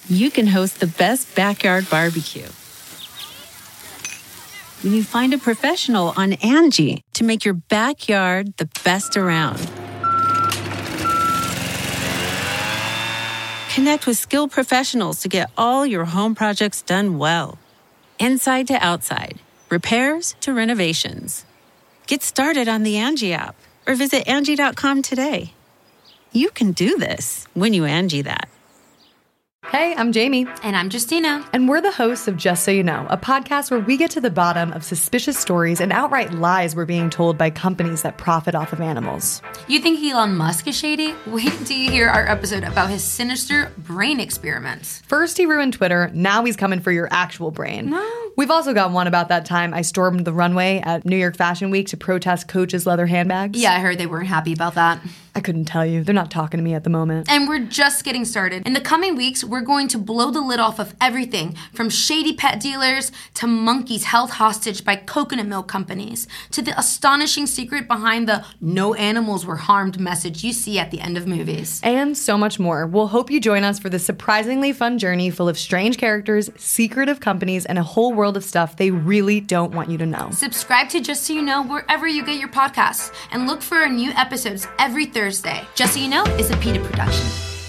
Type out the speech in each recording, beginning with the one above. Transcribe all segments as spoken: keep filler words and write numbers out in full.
you can host the best backyard barbecue. When you find a professional on Angie to make your backyard the best around. Connect with skilled professionals to get all your home projects done well. Inside to outside, repairs to renovations. Get started on the Angie app or visit Angie dot com today. You can do this when you Angie that. Hey, I'm Jamie. And I'm Justina. And we're the hosts of Just So You Know, a podcast where we get to the bottom of suspicious stories and outright lies we're being told by companies that profit off of animals. You think Elon Musk is shady? Wait till you hear our episode about his sinister brain experiments. First he ruined Twitter, now he's coming for your actual brain. No. We've also got one about that time I stormed the runway at New York Fashion Week to protest Coach's leather handbags. Yeah, I heard they weren't happy about that. I couldn't tell you. They're not talking to me at the moment. And we're just getting started. In the coming weeks, we're going to blow the lid off of everything from shady pet dealers to monkeys held hostage by coconut milk companies to the astonishing secret behind the no animals were harmed message you see at the end of movies. And so much more. We'll hope you join us for this surprisingly fun journey full of strange characters, secretive companies, and a whole world of stuff they really don't want you to know. Subscribe to Just So You Know wherever you get your podcasts and look for our new episodes every Thursday. Just So You Know is a PETA production.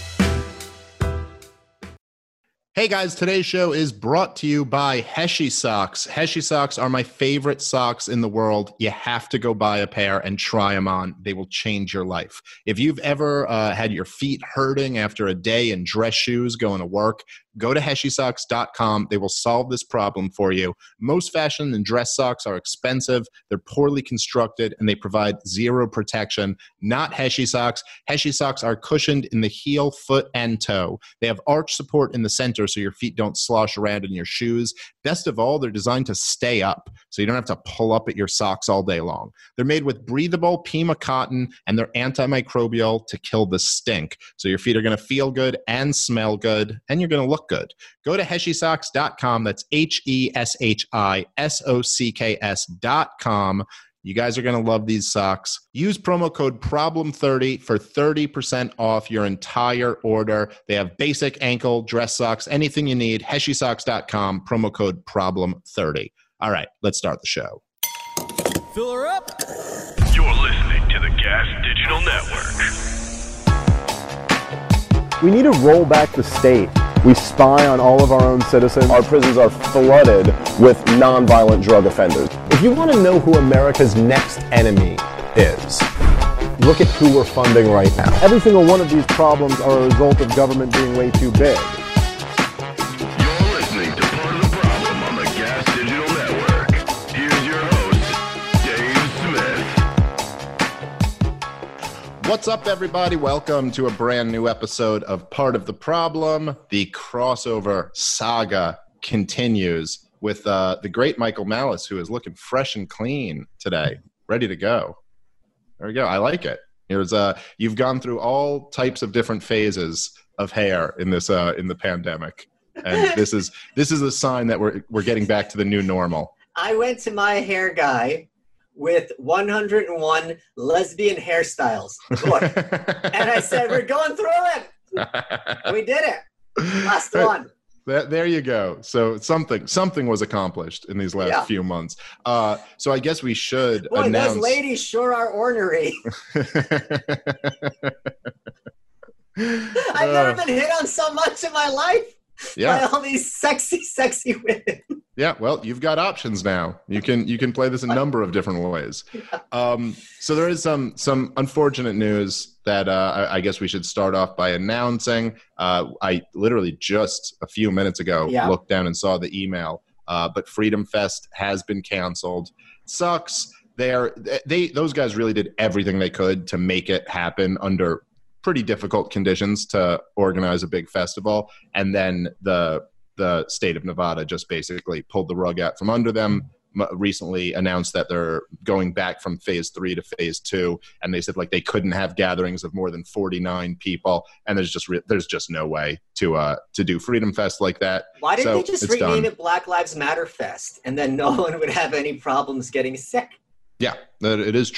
Hey guys, today's show is brought to you by Heshy Socks. Heshy Socks are my favorite socks in the world. You have to go buy a pair and try them on. They will change your life. If you've ever uh, had your feet hurting after a day in dress shoes going to work, go to heshy socks dot com. They will solve this problem for you. Most fashion and dress socks are expensive. They're poorly constructed, and they provide zero protection. Not Heshy Socks. Heshy Socks are cushioned in the heel, foot, and toe. They have arch support in the center so your feet don't slosh around in your shoes. Best of all, they're designed to stay up, so you don't have to pull up at your socks all day long. They're made with breathable Pima cotton, and they're antimicrobial to kill the stink. So your feet are going to feel good and smell good, and you're going to look good. Go to heshy socks dot com. That's H E S H I S O C K S dot com. You guys are going to love these socks. Use promo code problem thirty for thirty percent off your entire order. They have basic ankle, dress socks, anything you need. heshy socks dot com, promo code problem thirty. All right, let's start the show. Fill her up. You're listening to the Gas Digital Network. We need to roll back the state. We spy on all of our own citizens. Our prisons are flooded with nonviolent drug offenders. If you want to know who America's next enemy is, look at who we're funding right now. Every single one of these problems are a result of government being way too big. You're listening to Part of the Problem on the Gas Digital Network. Here's your host, Dave Smith. What's up, everybody? Welcome to a brand new episode of Part of the Problem. The crossover saga continues with uh, the great Michael Malice, who is looking fresh and clean today, ready to go. There we go. I like it. Here's uh, you've gone through all types of different phases of hair in this uh, in the pandemic, and this is this is a sign that we're we're getting back to the new normal. I went to my hair guy with one hundred one lesbian hairstyles book. And I said, we're going through it. We did it. Last one. That, there you go. So something something was accomplished in these last Yeah. few months. Uh, so I guess we should Boy, announce. those ladies sure are ornery. I've never been hit on so much in my life Yeah. by all these sexy, sexy women. Yeah, well, you've got options now. You can you can play this a number of different ways. Um, so there is some some unfortunate news that uh, I, I guess we should start off by announcing. Uh, I literally just a few minutes ago Yeah. looked down and saw the email, uh, but Freedom Fest has been canceled. Sucks. They're they those guys really did everything they could to make it happen under pretty difficult conditions to organize a big festival, and then the the state of Nevada just basically pulled the rug out from under them. M- recently announced that they're going back from phase three to phase two, and they said like they couldn't have gatherings of more than forty-nine people, and there's just re- there's just no way to uh to do Freedom Fest like that. Why didn't So they just it's rename done. it Black Lives Matter Fest, and then no one would have any problems getting sick? Yeah, that it is true.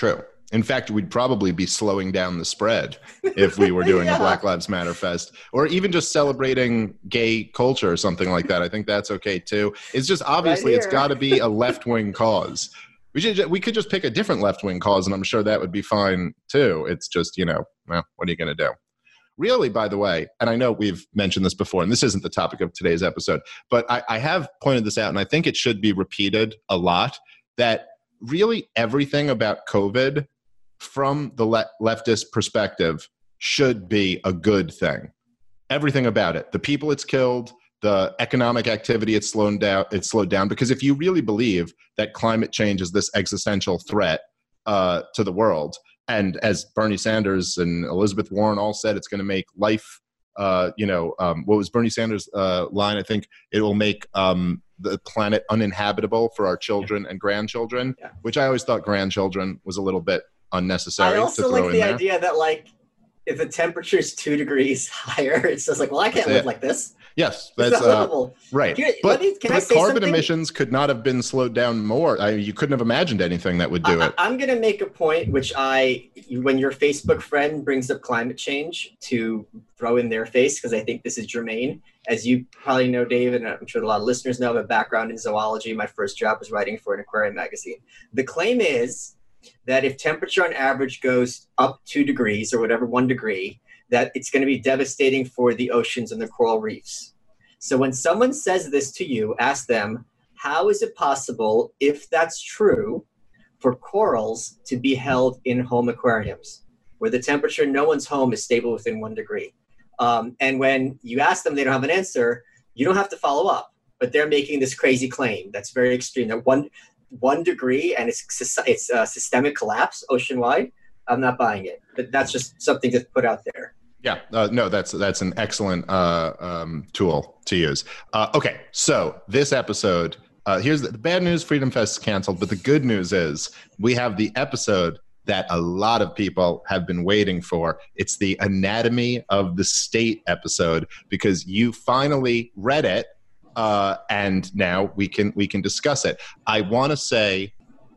In fact, we'd probably be slowing down the spread if we were doing yeah. a Black Lives Matter Fest, or even just celebrating gay culture or something like that. I think that's okay too. It's just obviously right it's got to be a left-wing cause. We should we could just pick a different left-wing cause, and I'm sure that would be fine too. It's just, you know, well, what are you going to do? Really, by the way, and I know we've mentioned this before, and this isn't the topic of today's episode, but I, I have pointed this out, and I think it should be repeated a lot, that really everything about COVID from the le- leftist perspective should be a good thing. Everything about it. The people it's killed, the economic activity it's slowed down, it's slowed down. Because if you really believe that climate change is this existential threat uh, to the world, and as Bernie Sanders and Elizabeth Warren all said, it's going to make life, uh, you know, um, what was Bernie Sanders' uh, line? I think it will make um, the planet uninhabitable for our children and grandchildren, yeah. which I always thought grandchildren was a little bit unnecessary. I also to throw like the in there. idea that, like, if the temperature is two degrees higher, it's just like, well, I can't that's live it. like this. Yes, that's uh, right. Here, but me, can but I say carbon something? emissions could not have been slowed down more. I, you couldn't have imagined anything that would do I, it. I'm going to make a point, which I, when your Facebook friend brings up climate change, to throw in their face, because I think this is germane. As you probably know, Dave, and I'm sure a lot of listeners know, I have a background in zoology. My first job was writing for an aquarium magazine. The claim is that if temperature on average goes up two degrees or whatever, one degree, that it's going to be devastating for the oceans and the coral reefs. So when someone says this to you, ask them, how is it possible, if that's true, for corals to be held in home aquariums where the temperature in no one's home is stable within one degree? Um, and when you ask them, they don't have an answer, you don't have to follow up. But they're making this crazy claim that's very extreme, that one one degree and it's it's a systemic collapse ocean-wide. I'm not buying it, but that's just something to put out there. Yeah, uh, no, that's that's an excellent uh, um, tool to use. Uh, okay, so this episode, uh, here's the, the bad news: Freedom Fest is canceled, but the good news is we have the episode that a lot of people have been waiting for. It's the Anatomy of the State episode, because you finally read it. Uh, and now we can we can discuss it. I want to say,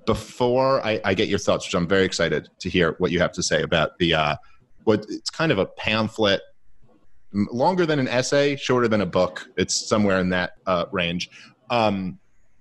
before I, I get your thoughts, which I'm very excited to hear what you have to say about the uh, what it's kind of a pamphlet, longer than an essay, shorter than a book. It's somewhere in that uh, range. Um,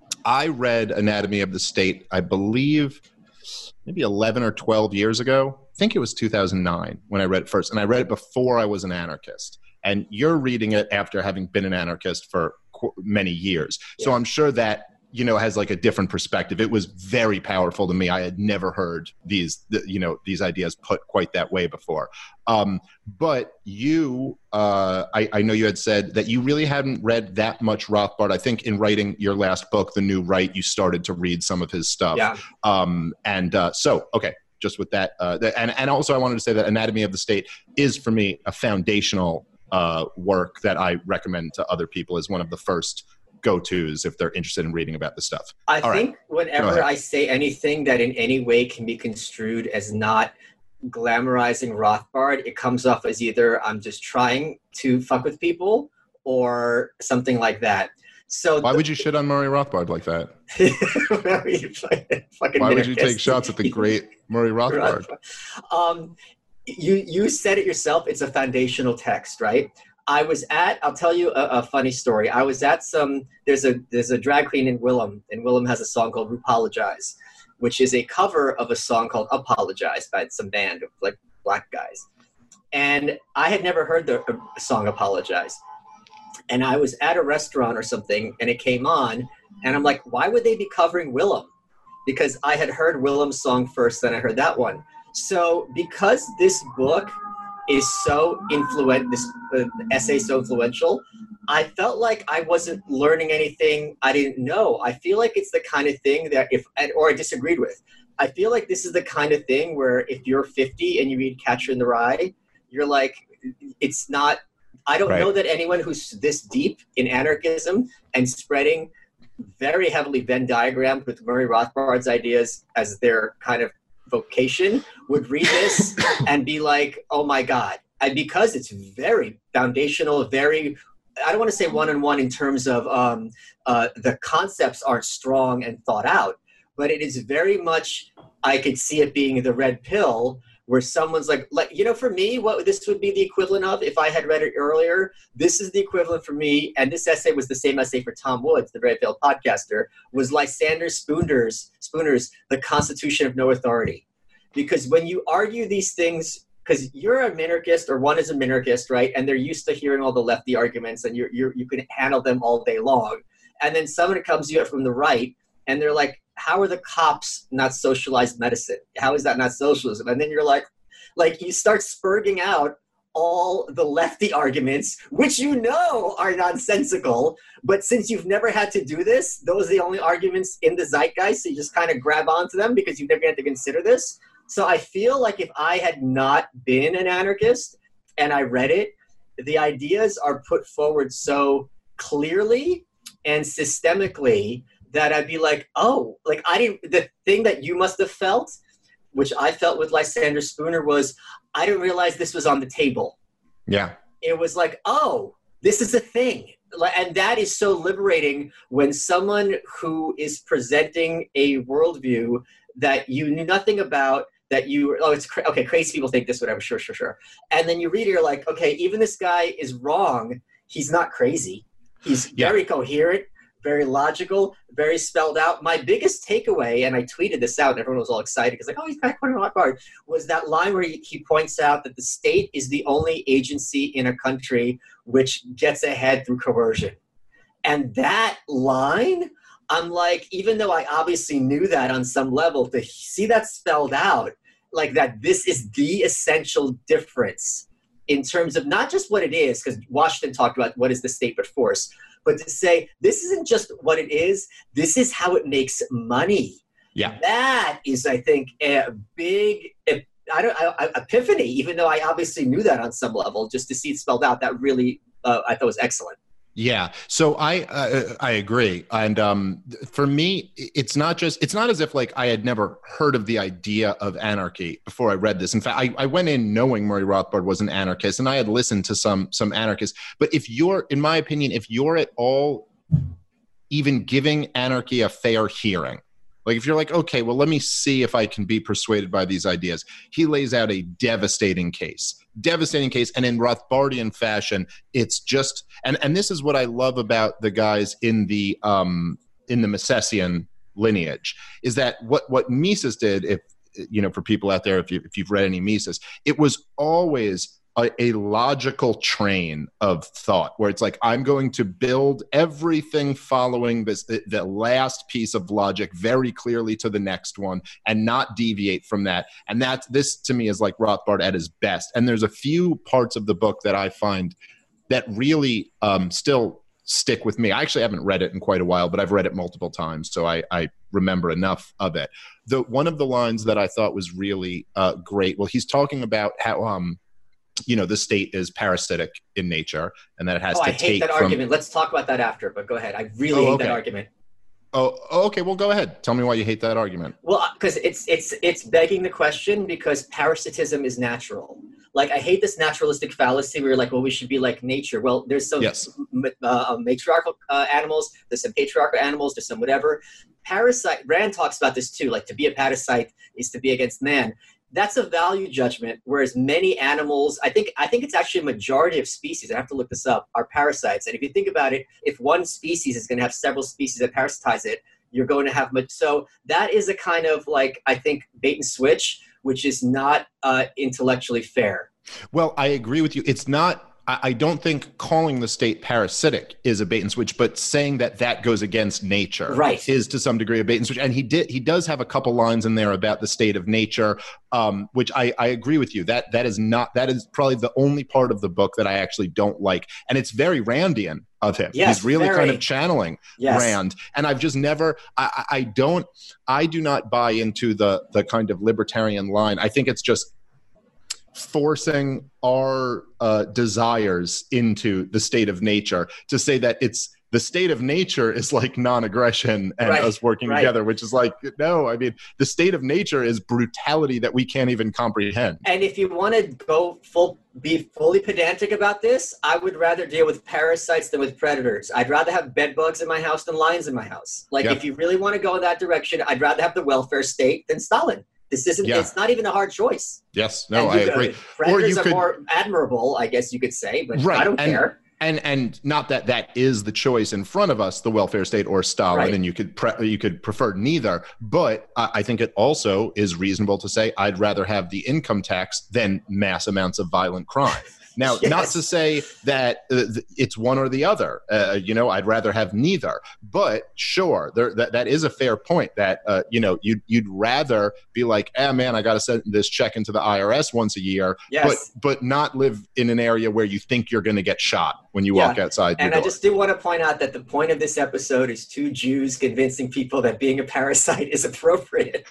I read Anatomy of the State, I believe, maybe eleven or twelve years ago. I think it was two thousand nine when I read it first, and I read it before I was an anarchist. And you're reading it after having been an anarchist for many years. Yeah. So I'm sure that, you know, has like a different perspective. It was very powerful to me. I had never heard these, you know, these ideas put quite that way before. Um, but you, uh, I, I know you had said that you really hadn't read that much Rothbard. I think in writing your last book, The New Right, you started to read some of his stuff. Yeah. Um, and uh, so, okay, just with that. Uh, and, and also I wanted to say that Anatomy of the State is, for me, a foundational Uh, work that I recommend to other people as one of the first go-tos if they're interested in reading about this stuff. I All think right. whenever I say anything that in any way can be construed as not glamorizing Rothbard, it comes off as either I'm just trying to fuck with people or something like that. So why the, would you shit on Murray Rothbard like that? fucking why would you take shots at the great Murray Rothbard? um, You you said it yourself. It's a foundational text, right? I was at. I'll tell you a, a funny story. I was at some. There's a there's a drag queen in Willem, and Willem has a song called "Rupologize," which is a cover of a song called "Apologize" by some band of like black guys. And I had never heard the uh, song "Apologize," and I was at a restaurant or something, and it came on, and I'm like, why would they be covering Willem? Because I had heard Willem's song first, then I heard that one. So because this book is so influential, this uh, essay is so influential, I felt like I wasn't learning anything I didn't know. I feel like it's the kind of thing that if, or I disagreed with. I feel like this is the kind of thing where if you're fifty and you read Catcher in the Rye, you're like, it's not, I don't right. know that anyone who's this deep in anarchism and spreading very heavily Venn diagrammed with Murray Rothbard's ideas as their kind of vocation would read this and be like, oh my God. And because it's very foundational, very, I don't want to say one-on-one in terms of um, uh, the concepts aren't strong and thought out, but it is very much, I could see it being the red pill, where someone's like, like, you know, for me, what this would be the equivalent of, if I had read it earlier, this is the equivalent for me, and this essay was the same essay for Tom Woods, the Red Pill podcaster, was Lysander Spooner's, Spooner's The Constitution of No Authority. Because when you argue these things, because you're a minarchist, or one is a minarchist, right, and they're used to hearing all the lefty arguments, and you're, you're, you can handle them all day long, and then someone comes to you from the right, and they're like, how are the cops not socialized medicine? How is that not socialism? And then you're like, like you start spurging out all the lefty arguments, which you know are nonsensical, but since you've never had to do this, those are the only arguments in the zeitgeist, so you just kind of grab onto them because you've never had to consider this. So I feel like if I had not been an anarchist and I read it, the ideas are put forward so clearly and systemically that I'd be like, oh, like I didn't, the thing that you must have felt, which I felt with Lysander Spooner, was I didn't realize this was on the table. Yeah. It was like, oh, this is a thing. And that is so liberating when someone who is presenting a worldview that you knew nothing about, that you, oh, it's, cra- okay, crazy people think this, whatever, sure, sure, sure. And then you read it, you're like, okay, even this guy is wrong. He's not crazy. He's Yeah. very coherent, very logical, very spelled out. My biggest takeaway, and I tweeted this out, and everyone was all excited because like, oh, he's got quite a lot hard, was that line where he, he points out that the state is the only agency in a country which gets ahead through coercion. And that line, I'm like, even though I obviously knew that on some level, to see that spelled out, like that this is the essential difference in terms of not just what it is, because Washington talked about what is the state but force, but to say this isn't just what it is, this is how it makes money. Yeah. That is, I think, a big I don't, I, epiphany, even though I obviously knew that on some level, just to see it spelled out, that really, uh, I thought was excellent. Yeah. So I, uh, I agree. And um, for me, it's not just, it's not as if like I had never heard of the idea of anarchy before I read this. In fact, I, I went in knowing Murray Rothbard was an anarchist, and I had listened to some, some anarchists. But if you're, in my opinion, if you're at all even giving anarchy a fair hearing, like if you're like, okay, well, let me see if I can be persuaded by these ideas. He lays out a devastating case, devastating case. And in Rothbardian fashion, it's just, and, and this is what I love about the guys in the, um, in the Misesian lineage, is that what, what Mises did, if, you know, for people out there, if, you, if you've read any Mises, it was always A, a logical train of thought where it's like, I'm going to build everything following this, the, the last piece of logic very clearly to the next one and not deviate from that. And that, this to me is like Rothbard at his best. And there's a few parts of the book that I find that really um, still stick with me. I actually haven't read it in quite a while, but I've read it multiple times, so I, I remember enough of it. The, one of the lines that I thought was really uh, great, well, he's talking about how, um, you know, the state is parasitic in nature and that it has oh, to I take hate that from... argument. Let's talk about that after, but go ahead. I really Oh, hate okay. that argument. Oh, okay. Well, go ahead. Tell me why you hate that argument. Well, because it's it's it's begging the question, because parasitism is natural. Like, I hate this naturalistic fallacy where you're like, well, we should be like nature. Well, there's some Yes. uh, matriarchal uh, animals, there's some patriarchal animals, there's some whatever. Parasite, Rand talks about this too, like to be a parasite is to be against man. That's a value judgment, whereas many animals, I think I think it's actually a majority of species, I have to look this up, are parasites. And if you think about it, if one species is going to have several species that parasitize it, you're going to have much. So that is a kind of like, I think, bait and switch, which is not uh, intellectually fair. Well, I agree with you. It's not, I, I don't think calling the state parasitic is a bait and switch, but saying that that goes against nature Right. is to some degree a bait and switch. And he did, he does have a couple lines in there about the state of nature, um, which I, I agree with you. That that is not, that is probably the only part of the book that I actually don't like. And it's very Randian of him. Yes, He's really very. kind of channeling Yes. Rand. And I've just never, I, I I don't, I do not buy into the the kind of libertarian line. I think it's just forcing our uh, desires into the state of nature to say that it's the state of nature is like non-aggression and Right, us working right. together, which is like, no, I mean, the state of nature is brutality that we can't even comprehend. And if you want to go full, be fully pedantic about this, I would rather deal with parasites than with predators. I'd rather have bed bugs in my house than lions in my house. Like, Yep. if you really want to go that direction, I'd rather have the welfare state than Stalin. This isn't, Yeah. it's not even a hard choice. Yes, no, And I you could- agree. Predators Or you are could- more admirable, I guess you could say, but Right, I don't and- care. And and not that that is the choice in front of us, the welfare state or Stalin, Right. and you could pre- you could prefer neither. But I, I think it also is reasonable to say I'd rather have the income tax than mass amounts of violent crime. Now, Yes. not to say that uh, th- it's one or the other. Uh, you know, I'd rather have neither. But sure, there, that that is a fair point. That uh, you know, you'd you'd rather be like, ah, man, I got to send this check into the I R S once a year, Yes. but but not live in an area where you think you're going to get shot when you Yeah. walk outside your And door. I just do want to point out that the point of this episode is two Jews convincing people that being a parasite is appropriate.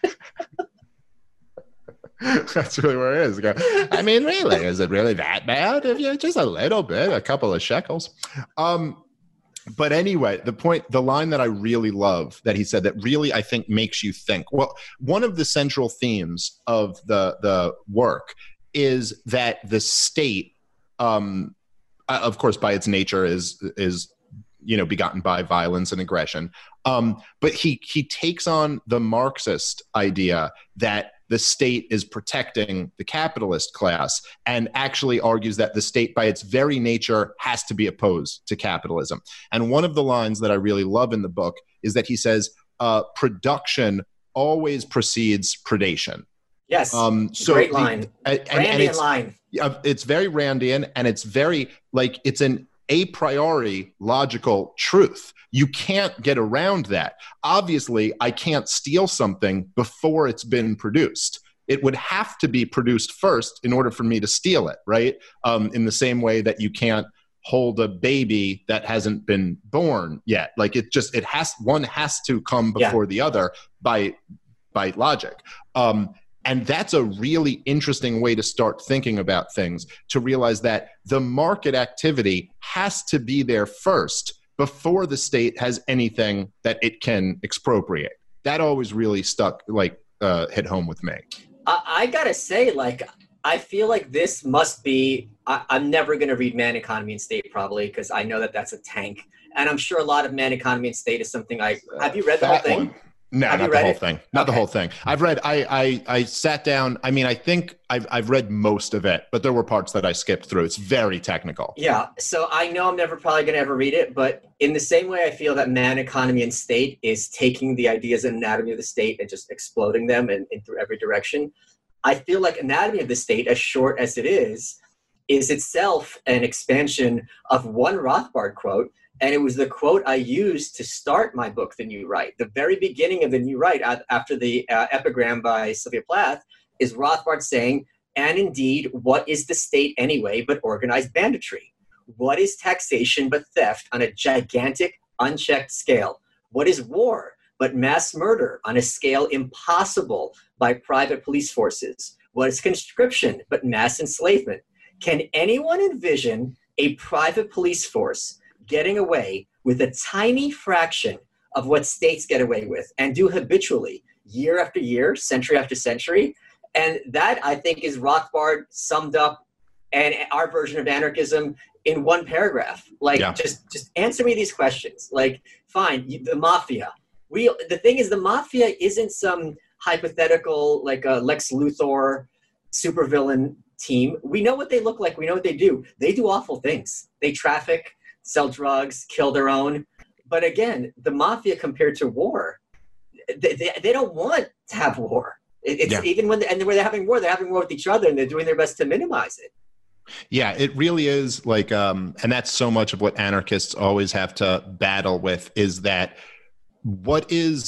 That's really where it is. I mean, really, is it really that bad? If you just a little bit, a couple of shekels. Um, but anyway, the point, the line that I really love that he said that really I think makes you think. Well, one of the central themes of the the work is that the state, um, uh, of course, by its nature, is is you know begotten by violence and aggression. Um, but he he takes on the Marxist idea that the state is protecting the capitalist class and actually argues that the state by its very nature has to be opposed to capitalism. And one of the lines that I really love in the book is that he says, uh, production always precedes predation. Yes, Um, so great the- line. and, and- and Randian it's, line. yeah, it's very Randian, and it's very like it's an a priori logical truth. You can't get around that. Obviously, I can't steal something before it's been produced. It would have to be produced first in order for me to steal it, right? Um, in the same way that you can't hold a baby that hasn't been born yet. Like it just, it has, one has to come Yeah. before the other by, by logic. Um, And that's a really interesting way to start thinking about things, to realize that the market activity has to be there first before the state has anything that it can expropriate. That always really stuck, like, uh, hit home with me. I, I gotta say, like, I feel like this must be. I, I'm never gonna read Man, Economy, and State probably because I know that that's a tank, and I'm sure a lot of Man, Economy, and State is something I. Have you read the whole Fat thing? one. No, Have you not the read whole it? thing. Not the Okay. whole thing. I've read. I, I I sat down. I mean, I think I've I've read most of it, but there were parts that I skipped through. It's very technical. Yeah, so I know I'm never probably going to ever read it, but in the same way I feel that Man, Economy, and State is taking the ideas and anatomy of the state and just exploding them in, in through every direction, I feel like Anatomy of the State, as short as it is, is itself an expansion of one Rothbard quote, and it was the quote I used to start my book, The New Right. The very beginning of The New Right, after the uh, epigram by Sylvia Plath, is Rothbard saying, "And indeed, what is the state anyway but organized banditry? What is taxation but theft on a gigantic, unchecked scale? What is war but mass murder on a scale impossible by private police forces? What is conscription but mass enslavement? Can anyone envision a private police force getting away with a tiny fraction of what states get away with and do habitually year after year, century after century?" And that, I think, is Rothbard summed up and our version of anarchism in one paragraph. Like, Yeah. just just answer me these questions. Like, fine, you- the mafia. We the thing is, the mafia isn't some hypothetical like a Lex Luthor supervillain team. We know what they look like. We know what they do. They do awful things. They traffic, sell drugs, kill their own. But again, the mafia compared to war, they, they, they don't want to have war. It, it's Yeah. even when they, and when they're having war, they're having war with each other, and they're doing their best to minimize it. Yeah, it really is like, um, and that's so much of what anarchists always have to battle with is that what is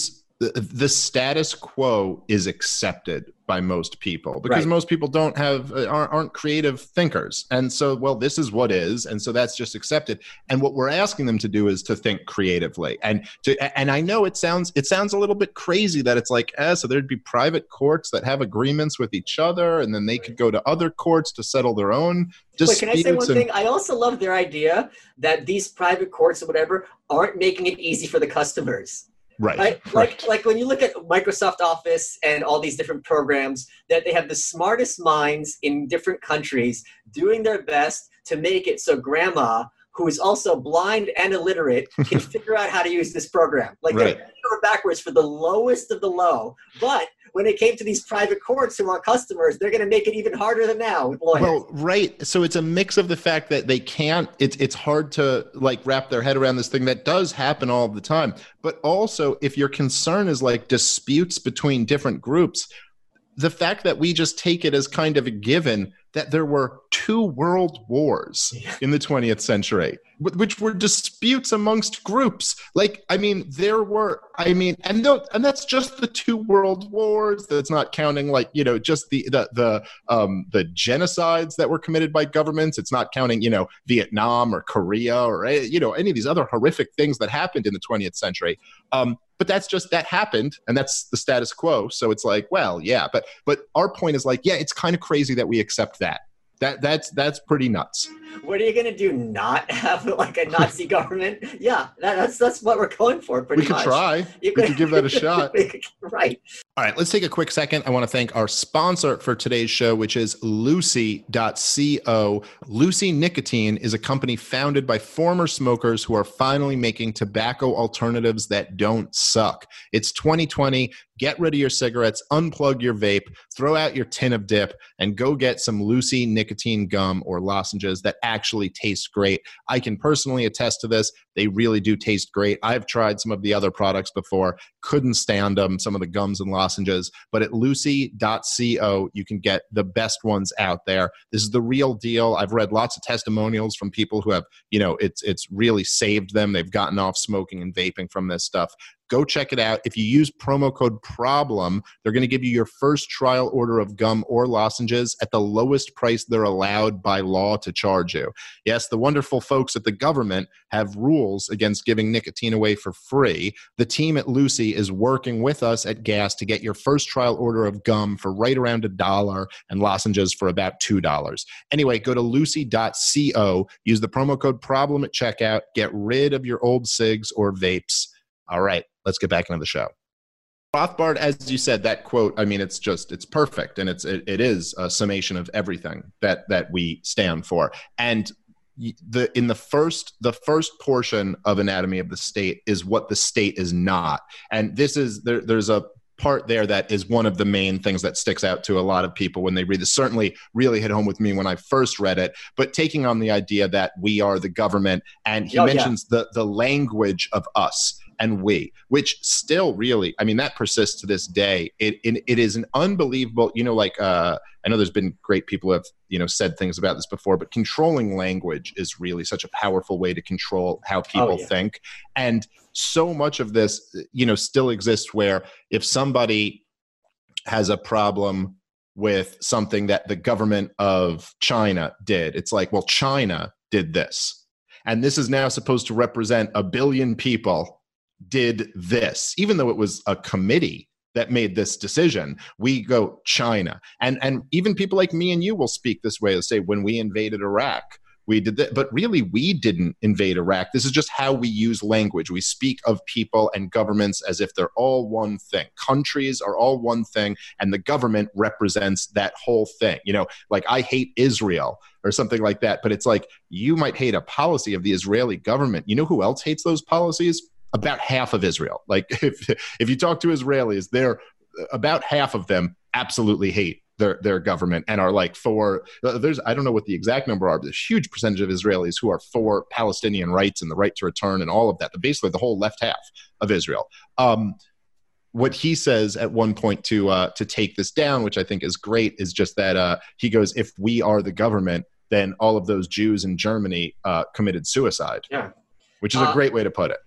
the, the status quo is accepted by most people because Right. most people don't have uh, aren't, aren't creative thinkers, and so well this is what is, and so that's just accepted. And what we're asking them to do is to think creatively, and to and I know it sounds it sounds a little bit crazy that it's like eh, so there'd be private courts that have agreements with each other, and then they could go to other courts to settle their own Wait, disputes. can I say one and- thing? I also love their idea that these private courts or whatever aren't making it easy for the customers. Right, Right? right. Like, like when you look at Microsoft Office and all these different programs, that they have the smartest minds in different countries doing their best to make it so grandma, who is also blind and illiterate, can figure out how to use this program. Like Right. they're over backwards for the lowest of the low. But when it came to these private courts who want customers, they're going to make it even harder than now with lawyers. Well, right. So it's a mix of the fact that they can't, it's it's hard to like wrap their head around this thing that does happen all the time. But also, if your concern is like disputes between different groups, the fact that we just take it as kind of a given that there were two world wars in the twentieth century, wh- which were disputes amongst groups. Like, I mean, there were, I mean, and no, and that's just the two world wars. That's not counting like, you know, just the, the, the, um, the genocides that were committed by governments. It's not counting, you know, Vietnam or Korea or, eh, you know, any of these other horrific things that happened in the twentieth century. Um, but that's just, that happened, and that's the status quo. So it's like, well, yeah, but but our point is like, yeah, it's kind of crazy that we accept that. That that's that's pretty nuts. What are you going to do? Not have like a Nazi government? Yeah, that, that's that's what we're going for pretty We could much. try. You We could give that a shot. Right. All right, let's take a quick second. I want to thank our sponsor for today's show, which is Lucy dot co. Lucy Nicotine is a company founded by former smokers who are finally making tobacco alternatives that don't suck. It's twenty twenty. Get rid of your cigarettes, unplug your vape, throw out your tin of dip, and go get some Lucy nicotine gum or lozenges that actually taste great. I can personally attest to this. They really do taste great. I've tried some of the other products before, couldn't stand them, some of the gums and lozenges, but at Lucy dot co, you can get the best ones out there. This is the real deal. I've read lots of testimonials from people who have, you know, it's it's really saved them. They've gotten off smoking and vaping from this stuff. Go check it out. If you use promo code PROBLEM, they're going to give you your first trial order of gum or lozenges at the lowest price they're allowed by law to charge you. Yes, the wonderful folks at the government have rules against giving nicotine away for free. The team at Lucy is working with us at Gas to get your first trial order of gum for right around a dollar and lozenges for about two dollars. Anyway, go to Lucy dot co, use the promo code PROBLEM at checkout, get rid of your old cigs or vapes. All right, let's get back into the show. Rothbard, as you said, that quote, I mean, it's just, it's perfect. And it's, it, it is a summation of everything that, that we stand for. And the, in the first, the first portion of Anatomy of the State is what the state is not. And this is, there, there's a part there that is one of the main things that sticks out to a lot of people when they read this. Certainly really hit home with me when I first read it, but taking on the idea that we are the government, and he Oh, yeah. mentions the, the language of us and we, which still really, I mean, that persists to this day. It, it, it is an unbelievable, you know, like, uh, I know there's been great people who have, you know, said things about this before, but controlling language is really such a powerful way to control how people yeah. think. And so much of this, you know, still exists where if somebody has a problem with something that the government of China did, it's like, well, China did this. And this is now supposed to represent a billion people did this, even though it was a committee that made this decision. We go China, and and even people like me and you will speak this way. They'll say, when we invaded Iraq, we did that, but really we didn't invade Iraq. This is just how we use language. We speak of people and governments as if they're all one thing. Countries are all one thing, and the government represents that whole thing. You know, like I hate Israel or something like that, but it's like you might hate a policy of the Israeli government. You know who else hates those policies? About half of Israel. Like if if you talk to Israelis, they're about half of them absolutely hate their their government and are like for there's I don't know what the exact number are, but there's a huge percentage of Israelis who are for Palestinian rights and the right to return and all of that. But basically the whole left half of Israel. Um, what he says at one point to uh, to take this down, which I think is great, is just that uh, he goes, if we are the government, then all of those Jews in Germany uh, committed suicide. Yeah. Which is a Uh, great way to put it.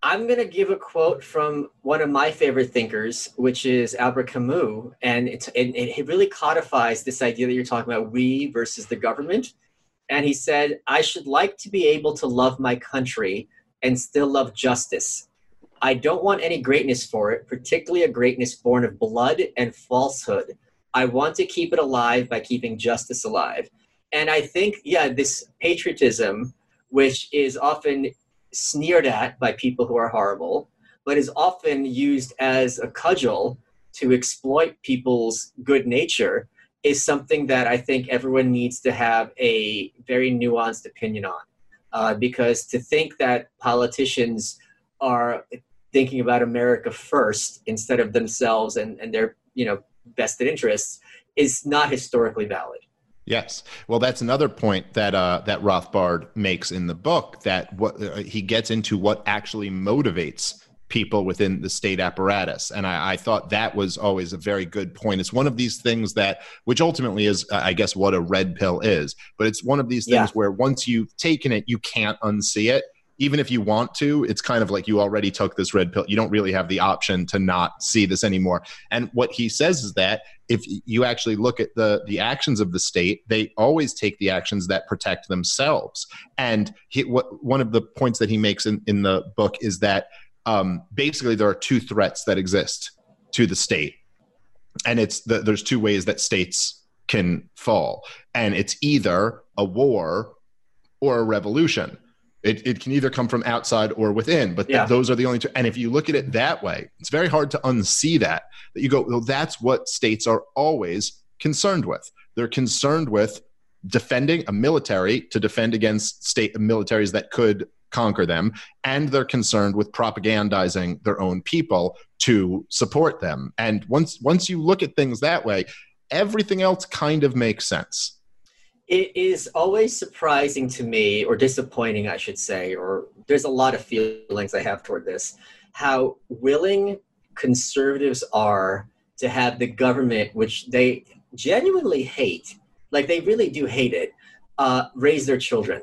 I'm going to give a quote from one of my favorite thinkers, which is Albert Camus. And it's, it, it really codifies this idea that you're talking about, we versus the government. And he said, I should like to be able to love my country and still love justice. I don't want any greatness for it, particularly a greatness born of blood and falsehood. I want to keep it alive by keeping justice alive. And I think, yeah, this patriotism, which is often sneered at by people who are horrible, but is often used as a cudgel to exploit people's good nature, is something that I think everyone needs to have a very nuanced opinion on. Uh, because to think that politicians are thinking about America first instead of themselves and, and their, you know, vested interests is not historically valid. Yes. Well, that's another point that uh, that Rothbard makes in the book, that what uh, he gets into what actually motivates people within the state apparatus. And I, I thought that was always a very good point. It's one of these things that, which ultimately is, uh, I guess, what a red pill is. But it's one of these things yeah. where once you've taken it, you can't unsee it. Even if you want to, it's kind of like you already took this red pill. You don't really have the option to not see this anymore. And what he says is that if you actually look at the, the actions of the state, they always take the actions that protect themselves. And he, what, one of the points that he makes in, in the book is that um, basically there are two threats that exist to the state. And it's the, there's two ways that states can fall. And it's either a war or a revolution. It, it can either come from outside or within, but yeah. th- those are the only two. And if you look at it that way, it's very hard to unsee that, that you go, well, that's what states are always concerned with. They're concerned with defending a military to defend against state militaries that could conquer them. And they're concerned with propagandizing their own people to support them. And once, once you look at things that way, everything else kind of makes sense. It is always surprising to me, or disappointing, I should say, or there's a lot of feelings I have toward this, how willing conservatives are to have the government, which they genuinely hate, like they really do hate it, uh, raise their children.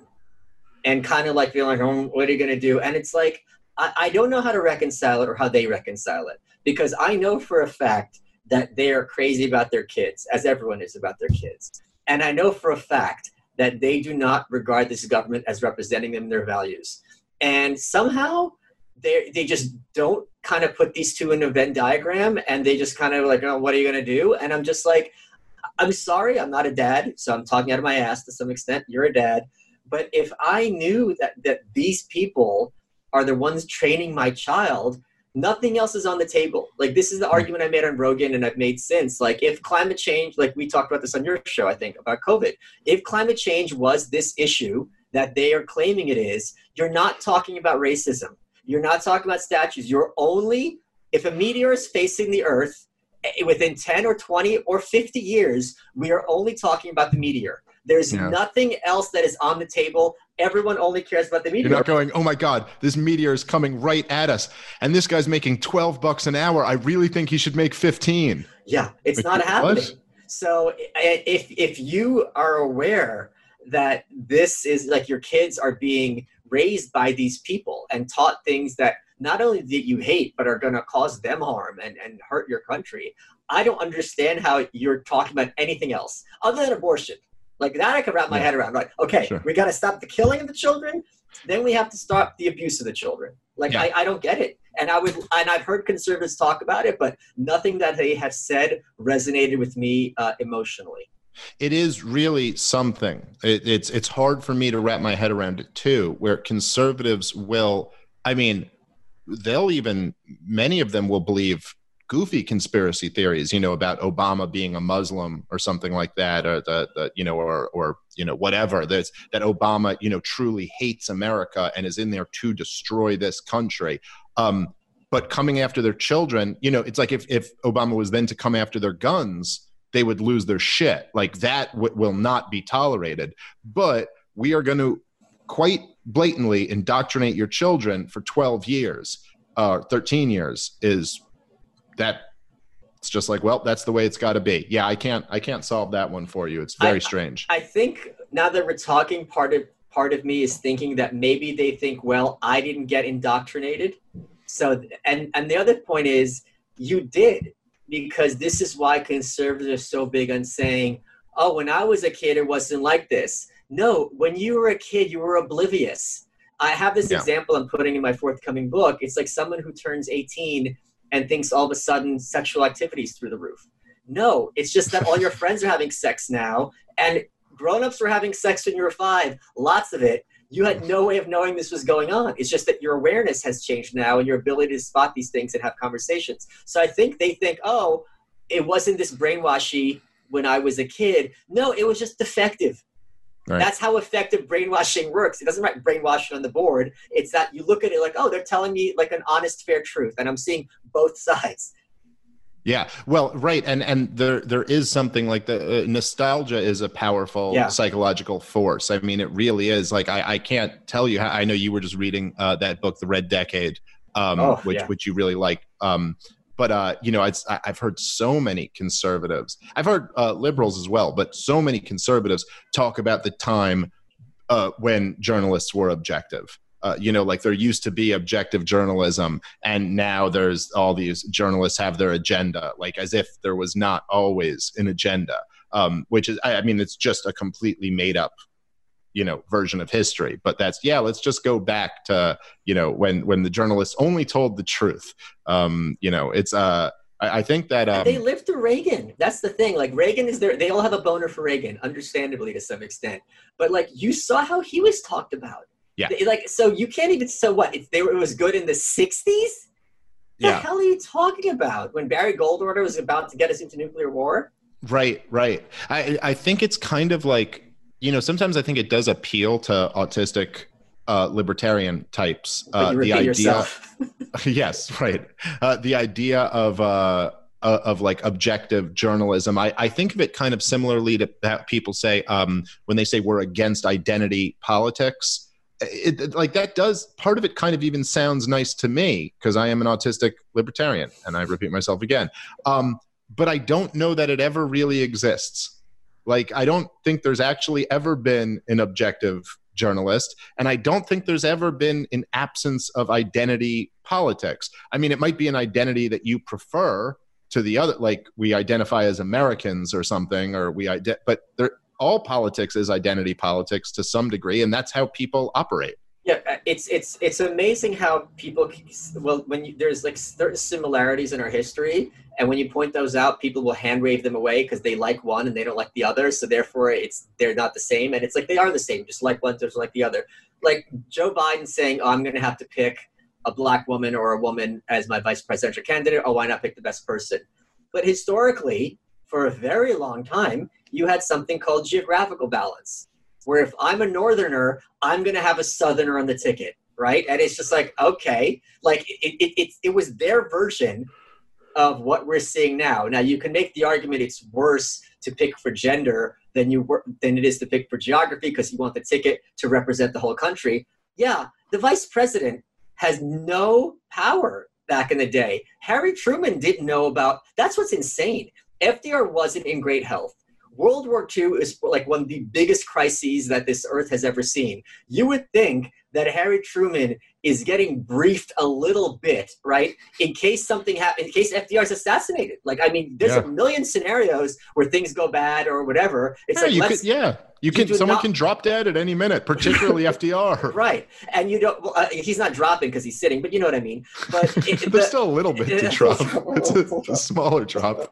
And kind of like feeling like, oh, what are you going to do? And it's like, I, I don't know how to reconcile it or how they reconcile it. Because I know for a fact that they are crazy about their kids, as everyone is about their kids. And I know for a fact that they do not regard this government as representing them in their values. And somehow they they just don't kind of put these two in a Venn diagram, and they just kind of like, oh, what are you going to do? And I'm just like, I'm sorry, I'm not a dad, so I'm talking out of my ass to some extent. You're a dad. But if I knew that, that these people are the ones training my child, nothing else is on the table. Like, this is the argument I made on Rogan and I've made since. Like, if climate change, like we talked about this on your show, I think, about COVID. If climate change was this issue that they are claiming it is, you're not talking about racism. You're not talking about statues. You're only, if a meteor is facing the Earth within ten or twenty or fifty years, we are only talking about the meteor. There's yeah. nothing else that is on the table. Everyone only cares about the meteor. You're not going, oh my God, this meteor is coming right at us. And this guy's making twelve bucks an hour. I really think he should make fifteen. Yeah, it's like, not happening. What? So if if you are aware that this is like your kids are being raised by these people and taught things that not only that you hate, but are going to cause them harm and, and hurt your country, I don't understand how you're talking about anything else other than abortion. Like that I can wrap my yeah. head around. Right? Okay, sure. We got to stop the killing of the children. Then we have to stop the abuse of the children. Like yeah. I, I don't get it. And I would, and I've heard conservatives talk about it, but nothing that they have said resonated with me uh, emotionally. It is really something. It, it's it's hard for me to wrap my head around it too, where conservatives will, I mean, they'll even, many of them will believe goofy conspiracy theories, you know, about Obama being a Muslim or something like that, or the, the you know, or or you know, whatever. There's that Obama, you know, truly hates America and is in there to destroy this country. Um, but coming after their children, you know, it's like if if Obama was then to come after their guns, they would lose their shit. Like that w- will not be tolerated. But we are going to quite blatantly indoctrinate your children for twelve years, uh, thirteen years is that. It's just like, well, that's the way it's got to be. Yeah, I can't, I can't solve that one for you. It's very I, strange. I think now that we're talking, part of part of me is thinking that maybe they think, well, I didn't get indoctrinated. So, and, and the other point is you did, because this is why conservatives are so big on saying, oh, when I was a kid, it wasn't like this. No, when you were a kid, you were oblivious. I have this Yeah. example I'm putting in my forthcoming book. It's like someone who turns eighteen and thinks all of a sudden sexual activity is through the roof. No, it's just that all your friends are having sex now, and grown-ups were having sex when you were five, lots of it. You had no way of knowing this was going on. It's just that your awareness has changed now and your ability to spot these things and have conversations. So I think they think, oh, it wasn't this brainwashy when I was a kid. No, it was just defective. Right. That's how effective brainwashing works. It doesn't write brainwashing on the board. It's that you look at it like, oh, they're telling me like an honest, fair truth. And I'm seeing both sides. Yeah, well, right, and and there there is something like the uh, nostalgia is a powerful Yeah. psychological force. I mean, it really is. Like, I, I can't tell you how. I know you were just reading uh, that book, The Red Decade, um, Oh, which yeah. which you really like. Um, but uh, you know, it's, I- I've heard so many conservatives. I've heard uh, liberals as well, but so many conservatives talk about the time uh, when journalists were objective. Uh, you know, like there used to be objective journalism, and now there's all these journalists have their agenda, like as if there was not always an agenda, um, which is, I I mean, it's just a completely made up, you know, version of history. But that's, yeah, let's just go back to, you know, when when the journalists only told the truth. Um, you know, it's, uh, I, I think that um, They lived through Reagan. That's the thing. Like Reagan is there. They all have a boner for Reagan, understandably to some extent. But like you saw how he was talked about. Yeah. They- Like, so you can't even, so what? If they were, it was good in the sixties? The Yeah. hell are you talking about? When Barry Goldwater was about to get us into nuclear war? Right, right. I I think it's kind of like, you know, sometimes I think it does appeal to autistic uh, libertarian types. But Uh, you the repeat idea, yourself. yes, right. Uh, the idea of uh, uh, of like objective journalism. I, I think of it kind of similarly to that people say um, when they say we're against identity politics. It, it- like that does part of it kind of even sounds nice to me because I am an autistic libertarian, and I repeat myself again. Um, but I don't know that it ever really exists. Like, I don't think there's actually ever been an objective journalist, and I don't think there's ever been an absence of identity politics. I mean, it might be an identity that you prefer to the other, like we identify as Americans or something, or we ide- but there, all politics is identity politics to some degree, and that's how people operate. Yeah, it's it's it's amazing how people, well, when you, there's like certain similarities in our history, and when you point those out, people will hand wave them away because they like one and they don't like the other, so therefore it's they're not the same, and it's like they are the same, just like one doesn't like the other. Like Joe Biden saying, "Oh, I'm going to have to pick a black woman or a woman as my vice presidential candidate. Oh, why not pick the best person?" But historically, for a very long time, you had something called geographical balance, where if I'm a northerner, I'm going to have a southerner on the ticket, right? And it's just like, okay, like it, it, it, it was their version of what we're seeing now. Now, you can make the argument it's worse to pick for gender than you were, than it is to pick for geography because you want the ticket to represent the whole country. Yeah, the vice president has no power back in the day. Harry Truman didn't know about, that's what's insane. F D R wasn't in great health. World War Two is like one of the biggest crises that this earth has ever seen. You would think that Harry Truman is getting briefed a little bit, right? In case something happens, in case F D R is assassinated. Like, I mean, there's Yeah. a million scenarios where things go bad or whatever. It's Yeah, like, you let's, could, yeah, you can. do Someone not- can drop dead at any minute, particularly F D R. right. And you don't, well, uh, he's not dropping because he's sitting, but you know what I mean. But it, There's the- still a little bit to drop. It's a, a smaller drop.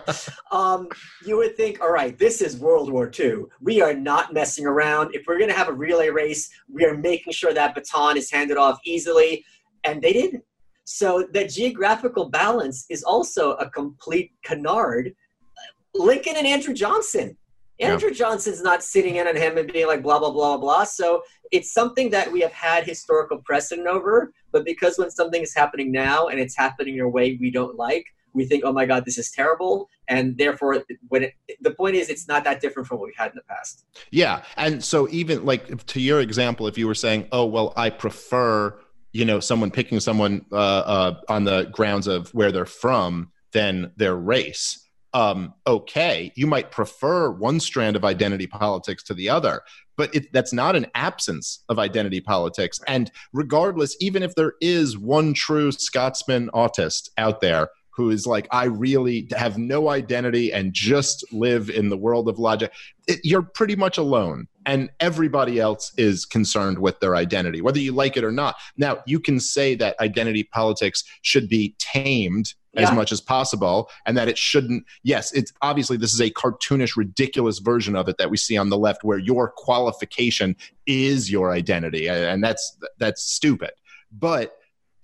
um, you would think, all right, this is World War Two. We are not messing around. If we're going to have a relay race, we are making sure that baton is handed off easily. And they didn't. So the geographical balance is also a complete canard. Lincoln and Andrew Johnson. Yeah. Andrew Johnson's not sitting in on him and being like, blah, blah, blah, blah. So it's something that we have had historical precedent over. But because when something is happening now and it's happening in a way we don't like, we think, oh my God, this is terrible. And therefore, when it, the point is, it's not that different from what we've had in the past. Yeah. And so even like to your example, if you were saying, oh, well, I prefer, you know, someone picking someone uh, uh, on the grounds of where they're from than their race. um, okay. You might prefer one strand of identity politics to the other, but it, that's not an absence of identity politics. And regardless, even if there is one true Scotsman autist out there who is like, I really have no identity and just live in the world of logic, it, you're pretty much alone. And everybody else is concerned with their identity, whether you like it or not. Now, you can say that identity politics should be tamed as Yeah. much as possible, and that it shouldn't. Yes, it's obviously this is a cartoonish, ridiculous version of it that we see on the left, where your qualification is your identity, and that's that's stupid. But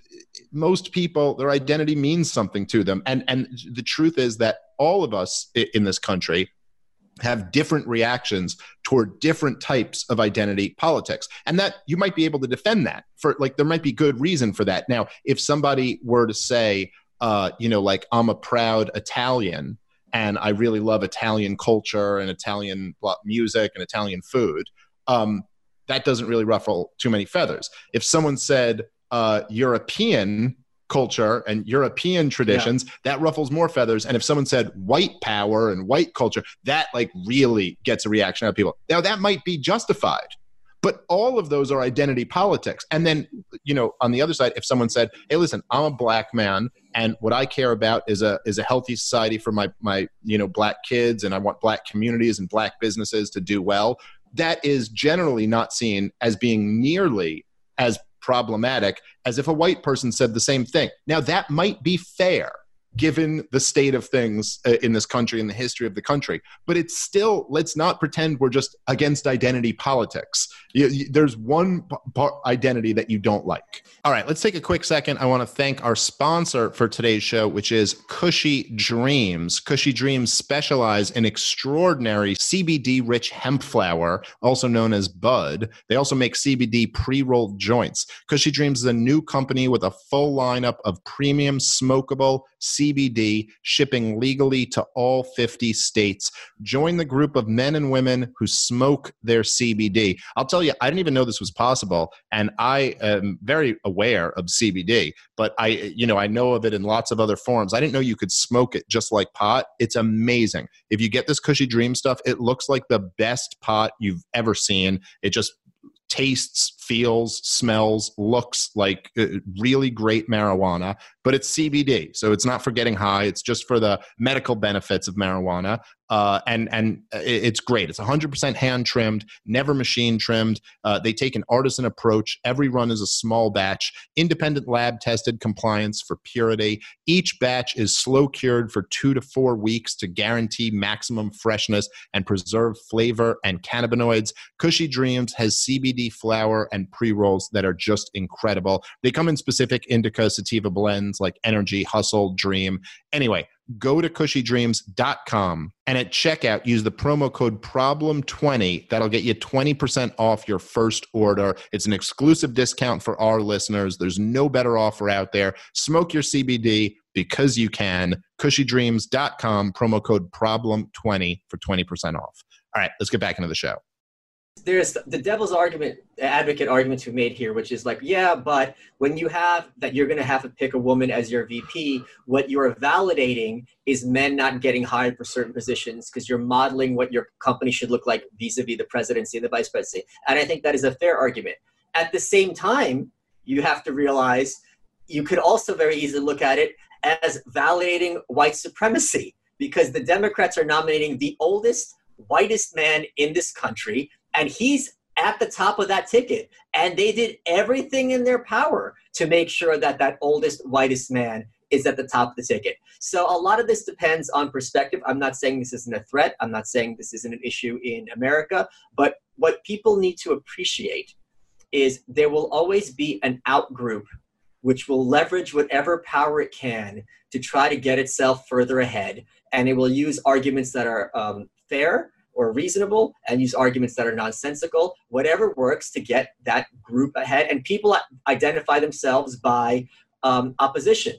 most people, their identity means something to them, and and the truth is that all of us in this country have different reactions toward different types of identity politics. And that you might be able to defend that for, like, there might be good reason for that. Now, if somebody were to say, uh, you know, like, I'm a proud Italian and I really love Italian culture and Italian music and Italian food, um, that doesn't really ruffle too many feathers. If someone said uh, European culture and European traditions, yeah. that ruffles more feathers. And if someone said white power and white culture, that like really gets a reaction out of people. Now that might be justified, but all of those are identity politics. And then, you know, on the other side, if someone said, hey, listen, I'm a black man and what I care about is a is a healthy society for my, my, you know, black kids, and I want black communities and black businesses to do well, that is generally not seen as being nearly as problematic as if a white person said the same thing. Now, that might be fair given the state of things uh, in this country and the history of the country, but it's still, let's not pretend we're just against identity politics. You, you, there's one p- p- identity that you don't like. All right, let's take a quick second. I want to thank our sponsor for today's show, which is Kushy Dreams. Kushy Dreams specialize in extraordinary C B D-rich hemp flower, also known as bud. They also make C B D pre-rolled joints. Kushy Dreams is a new company with a full lineup of premium smokable C B D, shipping legally to all fifty states. Join the group of men and women who smoke their C B D. I'll tell you, I didn't even know this was possible, and I am very aware of C B D, but I, you know, I know of it in lots of other forms. I didn't know you could smoke it just like pot. It's amazing. If you get this Kushy Dream stuff, it looks like the best pot you've ever seen. It just tastes, feels, smells, looks like uh, really great marijuana, but it's C B D. So it's not for getting high. It's just for the medical benefits of marijuana. Uh, and and it's great. It's one hundred percent hand trimmed, never machine trimmed. Uh, they take an artisan approach. Every run is a small batch, independent lab tested compliance for purity. Each batch is slow cured for two to four weeks to guarantee maximum freshness and preserve flavor and cannabinoids. Kushy Dreams has C B D flower and pre-rolls that are just incredible. They come in specific indica sativa blends like Energy, Hustle, Dream. Anyway, go to kushy dreams dot com and at checkout, use the promo code problem twenty. That'll get you twenty percent off your first order. It's an exclusive discount for our listeners. There's no better offer out there. Smoke your C B D because you can. kushy dreams dot com, promo code problem twenty for twenty percent off. All right, let's get back into the show. There's the devil's argument, advocate argument to be made here, which is like, yeah, but when you have that you're going to have to pick a woman as your V P, what you're validating is men not getting hired for certain positions because you're modeling what your company should look like vis-a-vis the presidency and the vice presidency. And I think that is a fair argument. At the same time, you have to realize you could also very easily look at it as validating white supremacy, because the Democrats are nominating the oldest, whitest man in this country, and he's at the top of that ticket. And they did everything in their power to make sure that that oldest, whitest man is at the top of the ticket. So a lot of this depends on perspective. I'm not saying this isn't a threat. I'm not saying this isn't an issue in America. But what people need to appreciate is there will always be an out group which will leverage whatever power it can to try to get itself further ahead. And it will use arguments that are um, fair or reasonable and use arguments that are nonsensical, whatever works to get that group ahead. And people identify themselves by um, opposition.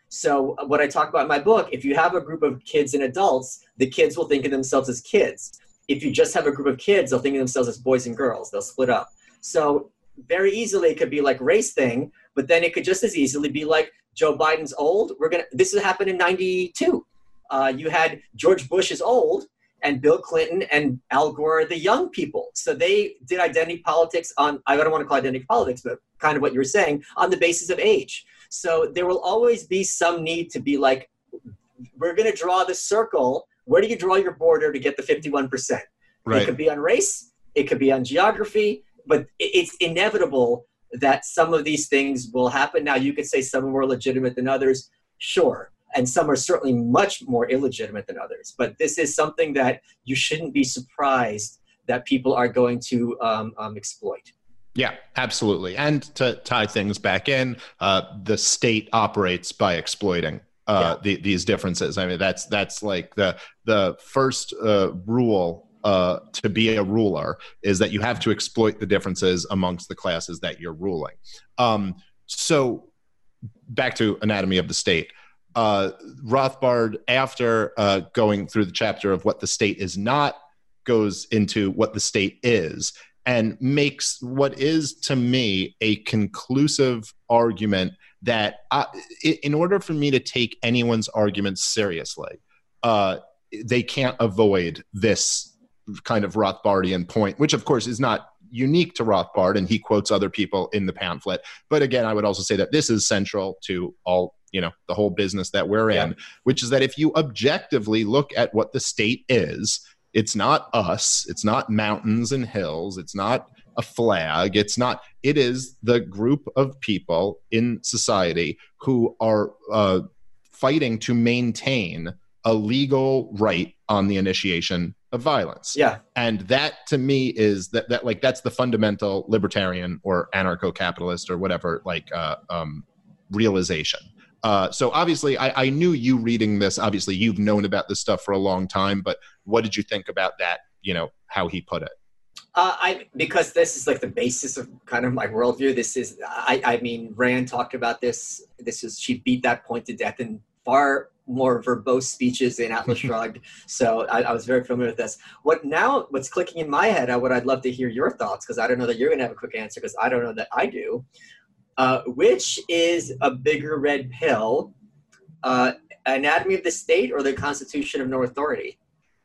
So what I talk about in my book, if you have a group of kids and adults, the kids will think of themselves as kids. If you just have a group of kids, they'll think of themselves as boys and girls. They'll split up. So very easily it could be like race thing, but then it could just as easily be like Joe Biden's old. We're gonna. This happened in ninety-two. Uh, you had George Bush is old, and Bill Clinton and Al Gore are the young people. So they did identity politics on, I don't want to call it identity politics, but kind of what you were saying, on the basis of age. So there will always be some need to be like, we're going to draw the circle. Where do you draw your border to get the fifty-one percent? Right. It could be on race. It could be on geography. But it's inevitable that some of these things will happen. Now, you could say some are more legitimate than others. Sure. And some are certainly much more illegitimate than others. But this is something that you shouldn't be surprised that people are going to um, um, exploit. Yeah, absolutely. And to tie things back in, uh, the state operates by exploiting uh, yeah. the, these differences. I mean, that's that's like the the first uh, rule uh, to be a ruler is that you have to exploit the differences amongst the classes that you're ruling. Um, so back to Anatomy of the State. Uh, Rothbard, after uh, going through the chapter of what the state is not, goes into what the state is and makes what is, to me, a conclusive argument that I, in order for me to take anyone's argument seriously, uh, they can't avoid this kind of Rothbardian point, which, of course, is not unique to Rothbard, and he quotes other people in the pamphlet. But again, I would also say that this is central to all you know, the whole business that we're in, yeah. which is that if you objectively look at what the state is, it's not us, it's not mountains and hills, it's not a flag, it's not, it is the group of people in society who are uh, fighting to maintain a legal right on the initiation of violence. Yeah. And that to me is that, that like, that's the fundamental libertarian or anarcho-capitalist or whatever, like uh, um, realization. Uh, so obviously, I, I knew you reading this. Obviously, you've known about this stuff for a long time. But what did you think about that? You know, how he put it. Uh, I because this is like the basis of kind of my worldview. This is, I, I mean, Rand talked about this. This is she beat that point to death in far more verbose speeches in Atlas Shrugged. So I, I was very familiar with this. What now? What's clicking in my head? I what I'd love to hear your thoughts, because I don't know that you're going to have a quick answer, because I don't know that I do. Uh, which is a bigger red pill, uh, Anatomy of the State or the Constitution of No Authority?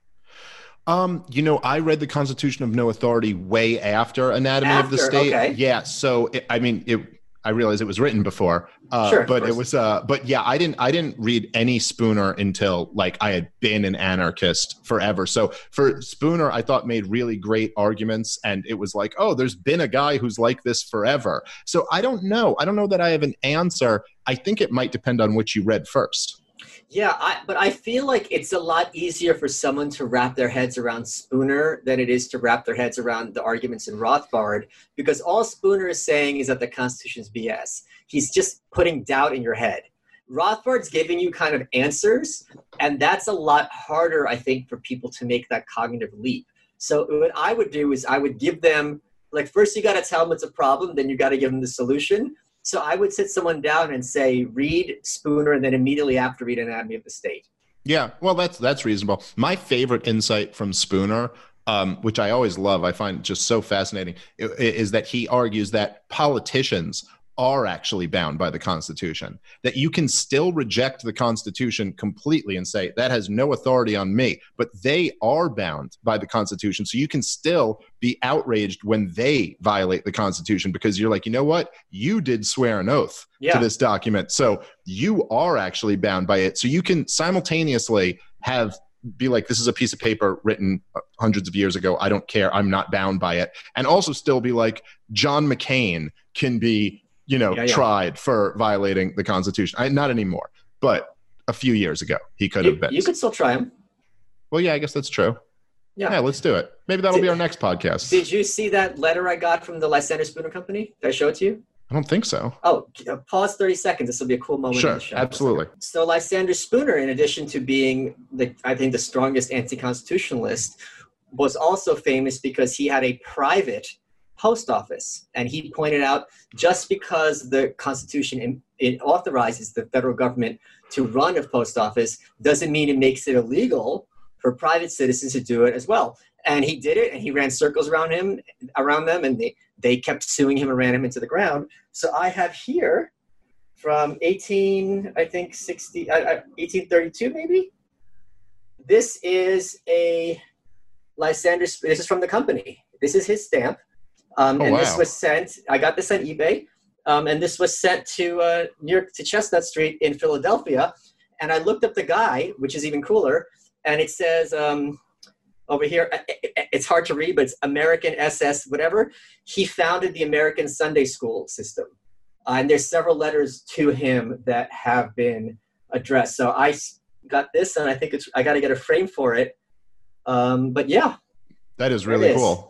Um, you know, I read the Constitution of No Authority way after Anatomy after, of the State. Okay. Yeah, so it, I mean, it. I realized it was written before, uh, sure, but it was. Uh, but yeah, I didn't. I didn't read any Spooner until like I had been an anarchist forever. So for Spooner, I thought made really great arguments, and it was like, oh, there's been a guy who's like this forever. So I don't know. I don't know that I have an answer. I think it might depend on which you read first. Yeah, I, but I feel like it's a lot easier for someone to wrap their heads around Spooner than it is to wrap their heads around the arguments in Rothbard, because all Spooner is saying is that the Constitution's B S. He's just putting doubt in your head. Rothbard's giving you kind of answers, and that's a lot harder, I think, for people to make that cognitive leap. So what I would do is I would give them, like, first you got to tell them it's a problem, then you got to give them the solution. So I would sit someone down and say, read Spooner, and then immediately after read Anatomy of the State. Yeah, well, that's that's reasonable. My favorite insight from Spooner, um, which I always love, I find just so fascinating, is that he argues that politicians are actually bound by the Constitution, that you can still reject the Constitution completely and say that has no authority on me, but they are bound by the Constitution. So you can still be outraged when they violate the Constitution, because you're like, you know what? You did swear an oath yeah. to this document. So you are actually bound by it. So you can simultaneously have be like, this is a piece of paper written hundreds of years ago. I don't care. I'm not bound by it. And also still be like, John McCain can be you know, yeah, yeah. tried for violating the Constitution. I, not anymore, but a few years ago, he could you, have been. You could still try him. Well, yeah, I guess that's true. Yeah, yeah let's do it. Maybe that'll did, be our next podcast. Did you see that letter I got from the Lysander Spooner Company? Did I show it to you? I don't think so. Oh, pause thirty seconds. This will be a cool moment. Sure, in the show. absolutely. So Lysander Spooner, in addition to being, the, I think, the strongest anti-constitutionalist, was also famous because he had a private post office. And he pointed out, just because the Constitution in, it authorizes the federal government to run a post office doesn't mean it makes it illegal for private citizens to do it as well. And he did it, and he ran circles around him, around them, and they, they kept suing him and ran him into the ground. So I have here from eighteen, I think sixty, uh, eighteen thirty-two maybe, this is a Lysander. This is from the company. This is his stamp. Um, Oh, and wow. this was sent, I got this on eBay. Um, and this was sent to uh, New York, to Chestnut Street in Philadelphia. And I looked up the guy, which is even cooler. And it says um, over here, it's hard to read, but it's American S S whatever. He founded the American Sunday School system. Uh, and there's several letters to him that have been addressed. So I got this, and I think it's, I got to get a frame for it. Um, but yeah. That is There it really is. cool.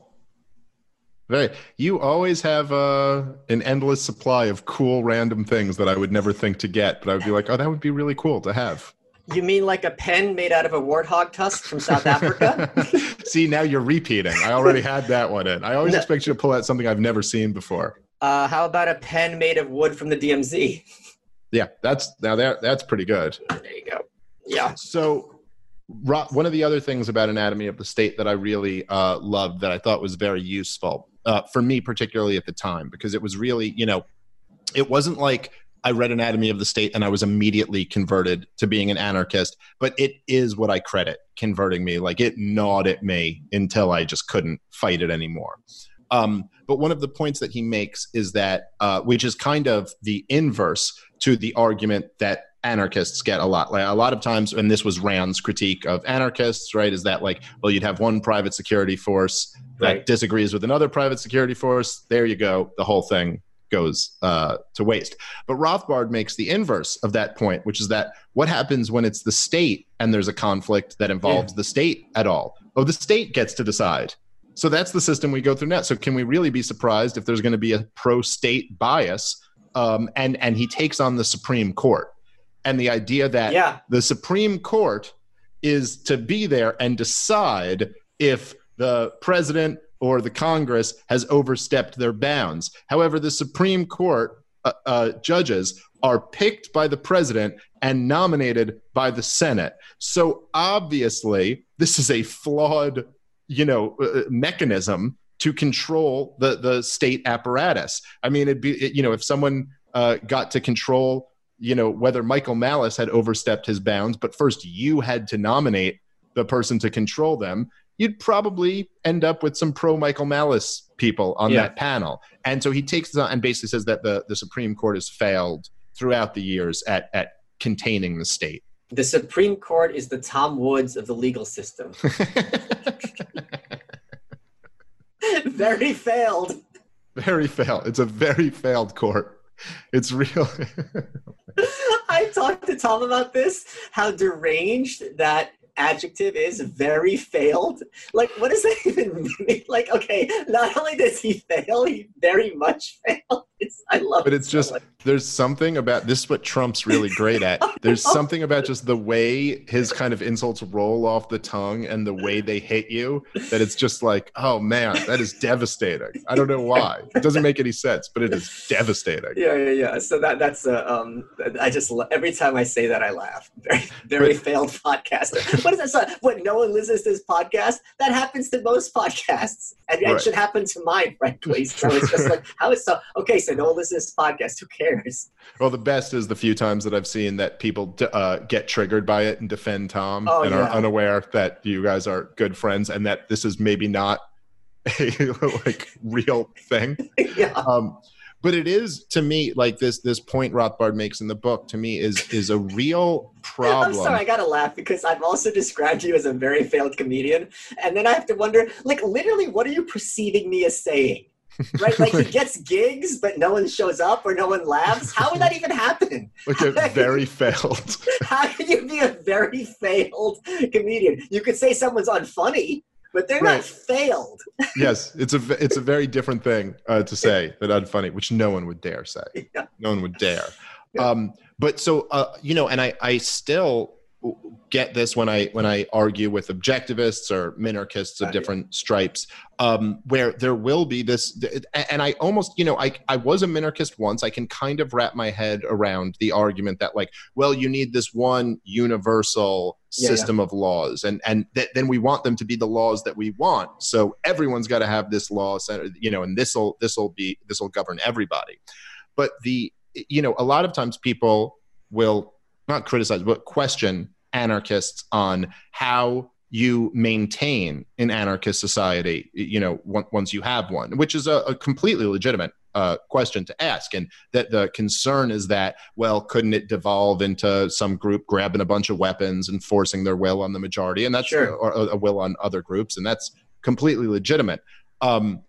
Very. You always have uh, an endless supply of cool, random things that I would never think to get, but I would be like, oh, that would be really cool to have. You mean like a pen made out of a warthog tusk from South Africa? See, now you're repeating. I already had that one in. I always No. expect you to pull out something I've never seen before. Uh, how about a pen made of wood from the D M Z? Yeah, that's now that that's pretty good. There you go. Yeah. So, Ro- one of the other things about Anatomy of the State that I really uh, loved, that I thought was very useful uh, for me, particularly at the time, because it was really, you know, it wasn't like I read Anatomy of the State and I was immediately converted to being an anarchist, but it is what I credit converting me. Like, it gnawed at me until I just couldn't fight it anymore. Um, but one of the points that he makes is that, uh, which is kind of the inverse to the argument that anarchists get a lot. Like a lot of times, and this was Rand's critique of anarchists, right, is that like, well, you'd have one private security force that Right. disagrees with another private security force. There you go. The whole thing goes uh, to waste. But Rothbard makes the inverse of that point, which is that what happens when it's the state and there's a conflict that involves Yeah. the state at all? Oh, the state gets to decide. So that's the system we go through now. So can we really be surprised if there's going to be a pro-state bias? Um, and, and he takes on the Supreme Court. And the idea that Yeah. the Supreme Court is to be there and decide if the president or the Congress has overstepped their bounds. However, the Supreme Court uh, uh, judges are picked by the president and nominated by the Senate. So obviously, this is a flawed, you know, uh, mechanism to control the the state apparatus. I mean, it'd be, it, you know, if someone uh, got to control, you know, whether Michael Malice had overstepped his bounds, but first you had to nominate the person to control them, you'd probably end up with some pro Michael Malice people on Yeah. that panel. And so he takes this on and basically says that the, the Supreme Court has failed throughout the years at, at containing the state. The Supreme Court is the Tom Woods of the legal system. Very failed. Very failed. It's a very failed court. It's real. I talked to Tom about this, how deranged that adjective is, very failed. Like, what does that even mean? Like, okay, not only does he fail, he very much failed. It's, I love But it it's so just, much. there's something about, this is what Trump's really great at. There's something about just the way his kind of insults roll off the tongue and the way they hit you, that it's just like, oh man, that is devastating. I don't know why. It doesn't make any sense, but it is devastating. Yeah, yeah, yeah. So that that's uh, um. I just lo- every time I say that I laugh. Very, very But- failed podcaster. What is that? So, what? No one listens to this podcast. That happens to most podcasts, and Right. it should happen to mine, frankly. So it's just like, how is so? Okay, so no one listens to this podcast. Who cares? Well, the best is the few times that I've seen that people d- uh, get triggered by it and defend Tom Oh, and yeah. are unaware that you guys are good friends and that this is maybe not a like real thing. Yeah. Um, but it is, to me, like this this point Rothbard makes in the book, to me, is is a real problem. I'm sorry, I gotta laugh because I've also described you as a very failed comedian, and then I have to wonder, like, literally, what are you perceiving me as saying? Right? Like, he gets gigs, but no one shows up or no one laughs. How would that even happen? Like a very failed. How can you be a very failed comedian? You could say someone's unfunny, but they're Right. not failed. Yes, it's a v- it's a very different thing uh, to say that unfunny, which no one would dare say. Yeah. No one would dare. Yeah. Um, but so uh, you know, and I I still get this when I when I argue with objectivists or minarchists of Right. different stripes, um, where there will be this, and I almost, you know, I I was a minarchist once. I can kind of wrap my head around the argument that, like, well, you need this one universal Yeah, yeah. system of laws, and and th- then we want them to be the laws that we want. So everyone's got to have this law, you know, and this will this will be this will govern everybody. But the you know, a lot of times people will not criticize, but question anarchists on how you maintain an anarchist society, you know, once you have one, which is a, a completely legitimate uh, question to ask. And that the concern is that, well, couldn't it devolve into some group grabbing a bunch of weapons and forcing their will on the majority? And that's Sure. or a will on other groups. And that's completely legitimate. Um,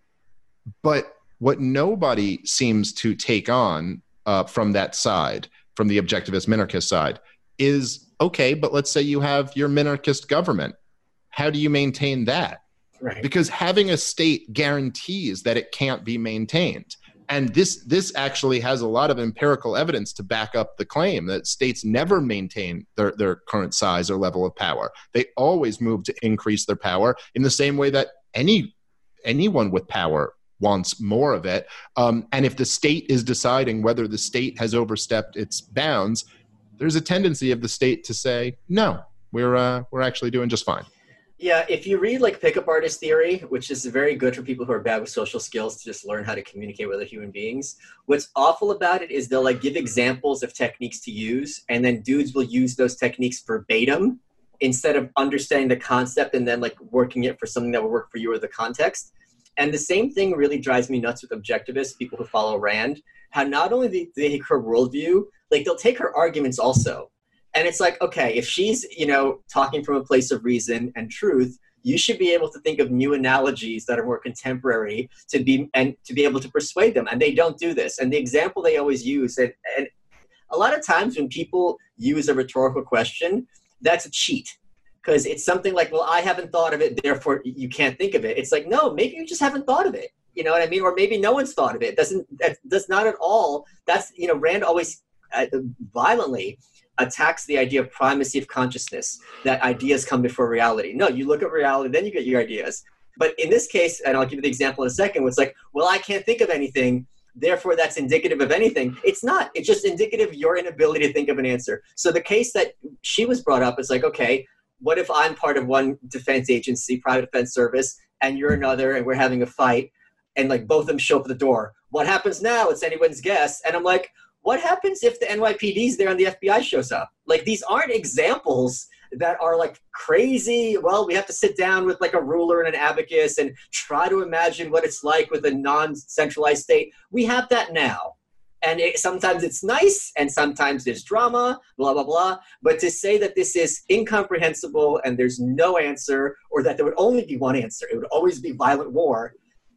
but what nobody seems to take on uh, from that side, from the objectivist minarchist side, is, okay, but let's say you have your minarchist government. How do you maintain that? Right. Because having a state guarantees that it can't be maintained. And this this actually has a lot of empirical evidence to back up the claim that states never maintain their, their current size or level of power. They always move to increase their power in the same way that any anyone with power wants more of it. Um, and if the state is deciding whether the state has overstepped its bounds, there's a tendency of the state to say, no, we're uh, we're actually doing just fine. Yeah, if you read like pickup artist theory, which is very good for people who are bad with social skills to just learn how to communicate with other human beings, what's awful about it is they'll like give examples of techniques to use, and then dudes will use those techniques verbatim instead of understanding the concept and then like working it for something that will work for you or the context. And the same thing really drives me nuts with objectivists, people who follow Rand, how not only do they take her worldview, like they'll take her arguments also. And it's like, okay, if she's, you know, talking from a place of reason and truth, you should be able to think of new analogies that are more contemporary to be and to be able to persuade them. And they don't do this. And the example they always use, and, and a lot of times when people use a rhetorical question, that's a cheat. Because it's something like, well, I haven't thought of it, therefore you can't think of it. It's like, no, maybe you just haven't thought of it. You know what I mean? Or maybe no one's thought of it. Doesn't that does not at all. That's, you know, Rand always uh, violently attacks the idea of primacy of consciousness, that ideas come before reality. No, you look at reality, then you get your ideas. But in this case, and I'll give you the example in a second, it's like, well, I can't think of anything, therefore that's indicative of anything. It's not. It's just indicative of your inability to think of an answer. So the case that she was brought up is like, okay, what if I'm part of one defense agency, private defense service, and you're another, and we're having a fight, and like both of them show up at the door? What happens now? It's anyone's guess. And I'm like, what happens if the N Y P D's there and the F B I shows up? Like, these aren't examples that are like crazy. Well, we have to sit down with like a ruler and an abacus and try to imagine what it's like with a non-centralized state. We have that now. And it, sometimes it's nice and sometimes there's drama, blah, blah, blah. But to say that this is incomprehensible and there's no answer, or that there would only be one answer, it would always be violent war,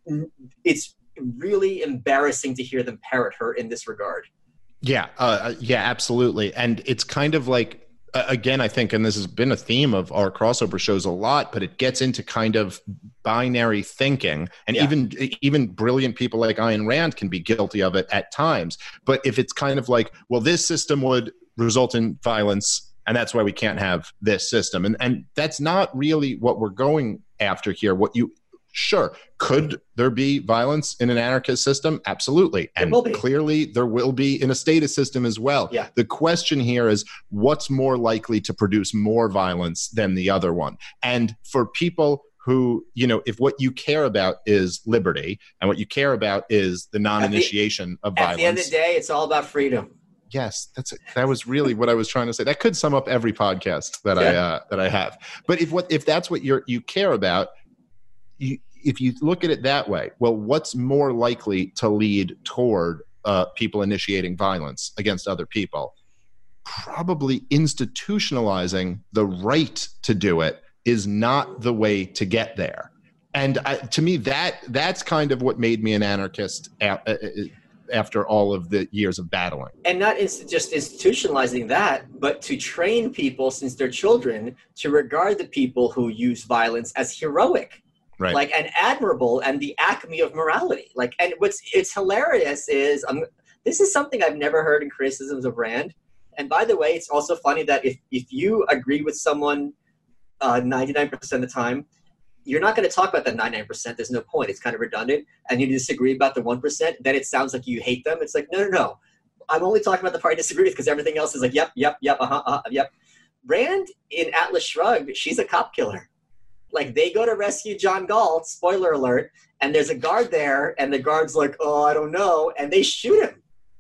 it's really embarrassing to hear them parrot her in this regard. Yeah, uh, yeah, absolutely. And it's kind of like, uh, again, I think, and this has been a theme of our crossover shows a lot, but it gets into kind of binary thinking. And yeah. even even brilliant people like Ayn Rand can be guilty of it at times. But if it's kind of like, well, this system would result in violence, and that's why we can't have this system. And and that's not really what we're going after here. What you Sure. Could there be violence in an anarchist system? Absolutely. And clearly there will be in a statist system as well. Yeah. The question here is, what's more likely to produce more violence than the other one? And for people who, you know, if what you care about is liberty and what you care about is the non-initiation the, of violence. At the end of the day, it's all about freedom. Yes, that's it. That was really what I was trying to say. That could sum up every podcast that yeah. I uh, that I have. But if what if that's what you're you care about, You, if you look at it that way, well, what's more likely to lead toward uh, people initiating violence against other people? Probably institutionalizing the right to do it is not the way to get there. And I, to me, that that's kind of what made me an anarchist a- after all of the years of battling. And not inst- just institutionalizing that, but to train people since they're children to regard the people who use violence as heroic. Right. Like, and admirable, and the acme of morality. Like, and what's it's hilarious is um, this is something I've never heard in criticisms of Rand. And by the way, it's also funny that if if you agree with someone uh, ninety-nine percent of the time, you're not going to talk about that ninety-nine percent. There's no point. It's kind of redundant. And you disagree about the one percent, then it sounds like you hate them. It's like, no, no, no. I'm only talking about the part I disagree with, because everything else is like, yep, yep, yep, uh-huh, uh-huh, yep. Rand in Atlas Shrugged, she's a cop killer. Like, they go to rescue John Galt, spoiler alert, and there's a guard there, and the guard's like, oh, I don't know, and they shoot him.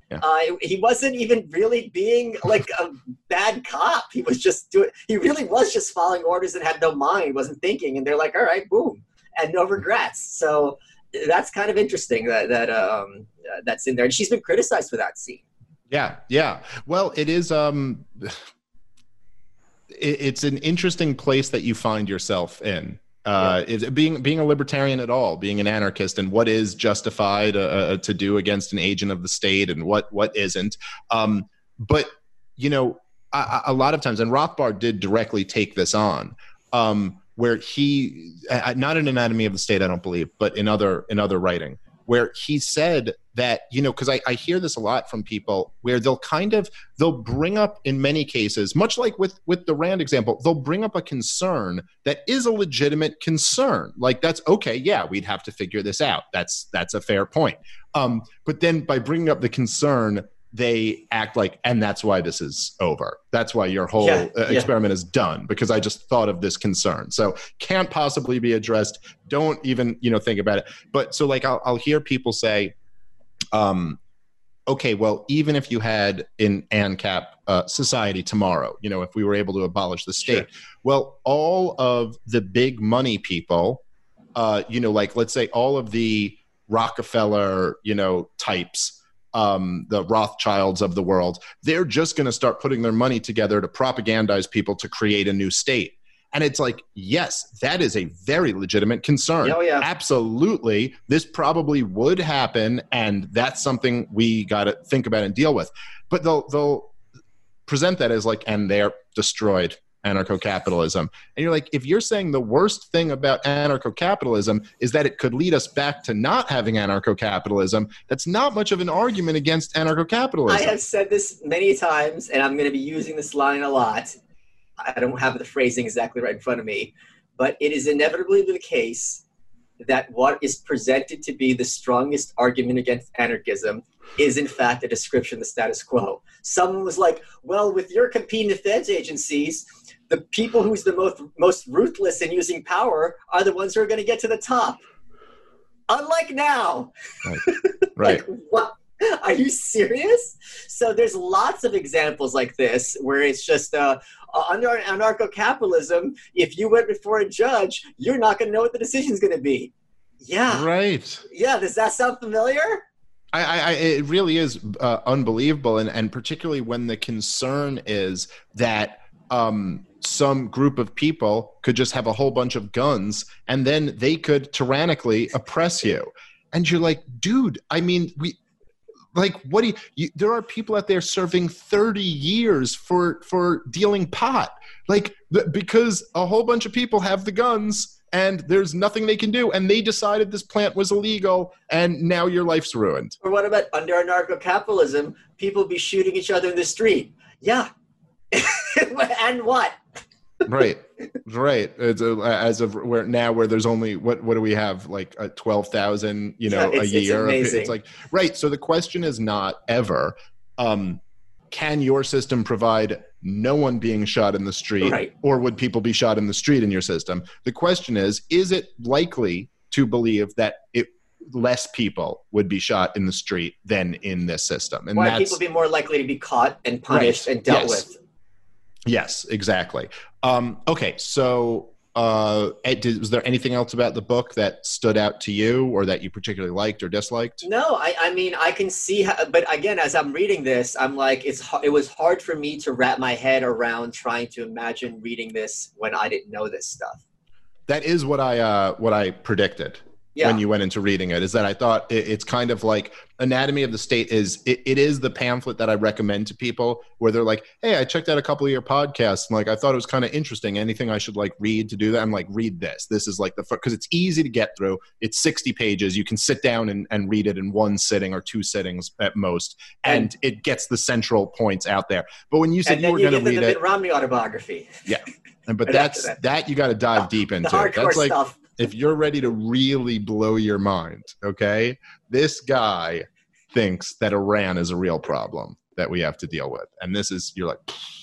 Yeah. Uh, he wasn't even really being like a bad cop. He was just doing, he really was just following orders and had no mind, wasn't thinking. And they're like, all right, boom, and no regrets. So that's kind of interesting that, that um, uh, that's in there. And she's been criticized for that scene. Yeah. Yeah. Well, it is, um, it, it's an interesting place that you find yourself in. Uh, Yeah. is being being a libertarian at all, being an anarchist, and what is justified uh, to do against an agent of the state, and what what isn't. Um, but you know, a, a lot of times, and Rothbard did directly take this on, um, where he, uh, not in Anatomy of the State, I don't believe, but in other in other writing, where he said that, you know, because I, I hear this a lot from people, where they'll kind of, they'll bring up, in many cases, much like with, with the Rand example, they'll bring up a concern that is a legitimate concern. Like, that's okay, yeah, we'd have to figure this out. That's that's a fair point. Um, but then by bringing up the concern, they act like, and that's why this is over. That's why your whole Yeah, uh, yeah. experiment is done, because I just thought of this concern. So can't possibly be addressed. Don't even, you know, think about it. But so like, I'll, I'll hear people say, um, okay, well, even if you had in ANCAP uh, society tomorrow, you know, if we were able to abolish the state, Sure. well, all of the big money people, uh, you know, like let's say all of the Rockefeller, you know, types, um, the Rothschilds of the world, they're just going to start putting their money together to propagandize people to create a new state. And it's like, yes, that is a very legitimate concern. Oh, yeah. Absolutely. This probably would happen, and that's something we got to think about and deal with. But they'll they'll present that as like, and they're destroyed anarcho-capitalism. And you're like, if you're saying the worst thing about anarcho-capitalism is that it could lead us back to not having anarcho-capitalism, that's not much of an argument against anarcho-capitalism. I have said this many times, and I'm going to be using this line a lot. I don't have the phrasing exactly right in front of me, but it is inevitably the case that what is presented to be the strongest argument against anarchism is in fact a description of the status quo. Someone was like, well, with your competing defense agencies, the people who's the most, most ruthless in using power are the ones who are going to get to the top. Unlike now. Right. Right. Like, what? Are you serious? So there's lots of examples like this where it's just uh, uh, under anarcho-capitalism, if you went before a judge, you're not going to know what the decision's going to be. Yeah. Right. Yeah. Does that sound familiar? I, I, it really is uh, unbelievable, and, and particularly when the concern is that um, some group of people could just have a whole bunch of guns, and then they could tyrannically oppress you. And you're like, dude, I mean, we... Like, what do you, you, there are people out there serving thirty years for, for dealing pot. Like, th- because a whole bunch of people have the guns and there's nothing they can do. And they decided this plant was illegal and now your life's ruined. Or what about under anarcho-capitalism, people be shooting each other in the street? Yeah. And what? Right. Right. It's a, as of where now where there's only, what, what do we have? Like a twelve thousand, you know, Yeah, a it's- it's year. amazing. It's like, right. So the question is not ever, um, can your system provide no one being shot in the street, Right. or would people be shot in the street in your system? The question is, is it likely to believe that it, less people would be shot in the street than in this system? And Why that's, people be more likely to be caught and punished Right. and dealt Yes. with? Yes, exactly. Um, okay, so uh, Ed, did, was there anything else about the book that stood out to you, or that you particularly liked or disliked? No, I, I mean, I can see how, but again, as I'm reading this, I'm like, it's it was hard for me to wrap my head around trying to imagine reading this when I didn't know this stuff. That is what I uh, what I predicted. Yeah. When you went into reading it, is that I thought it, it's kind of like Anatomy of the State is, it, it is the pamphlet that I recommend to people where they're like, hey, I checked out a couple of your podcasts and like, I thought it was kind of interesting. Anything I should like read to do that? I'm like, read this. This is like the, because it's easy to get through. It's sixty pages. You can sit down and, and read it in one sitting or two sittings at most. And, And- it gets the central points out there. But when you said And you then were you going get to the read Mitt it, Romney autobiography. yeah. And, but Right that's, after that. that you got to dive deep into. The hardcore That's like, stuff. if you're ready to really blow your mind, okay, this guy thinks that Iran is a real problem that we have to deal with. And this is, you're like,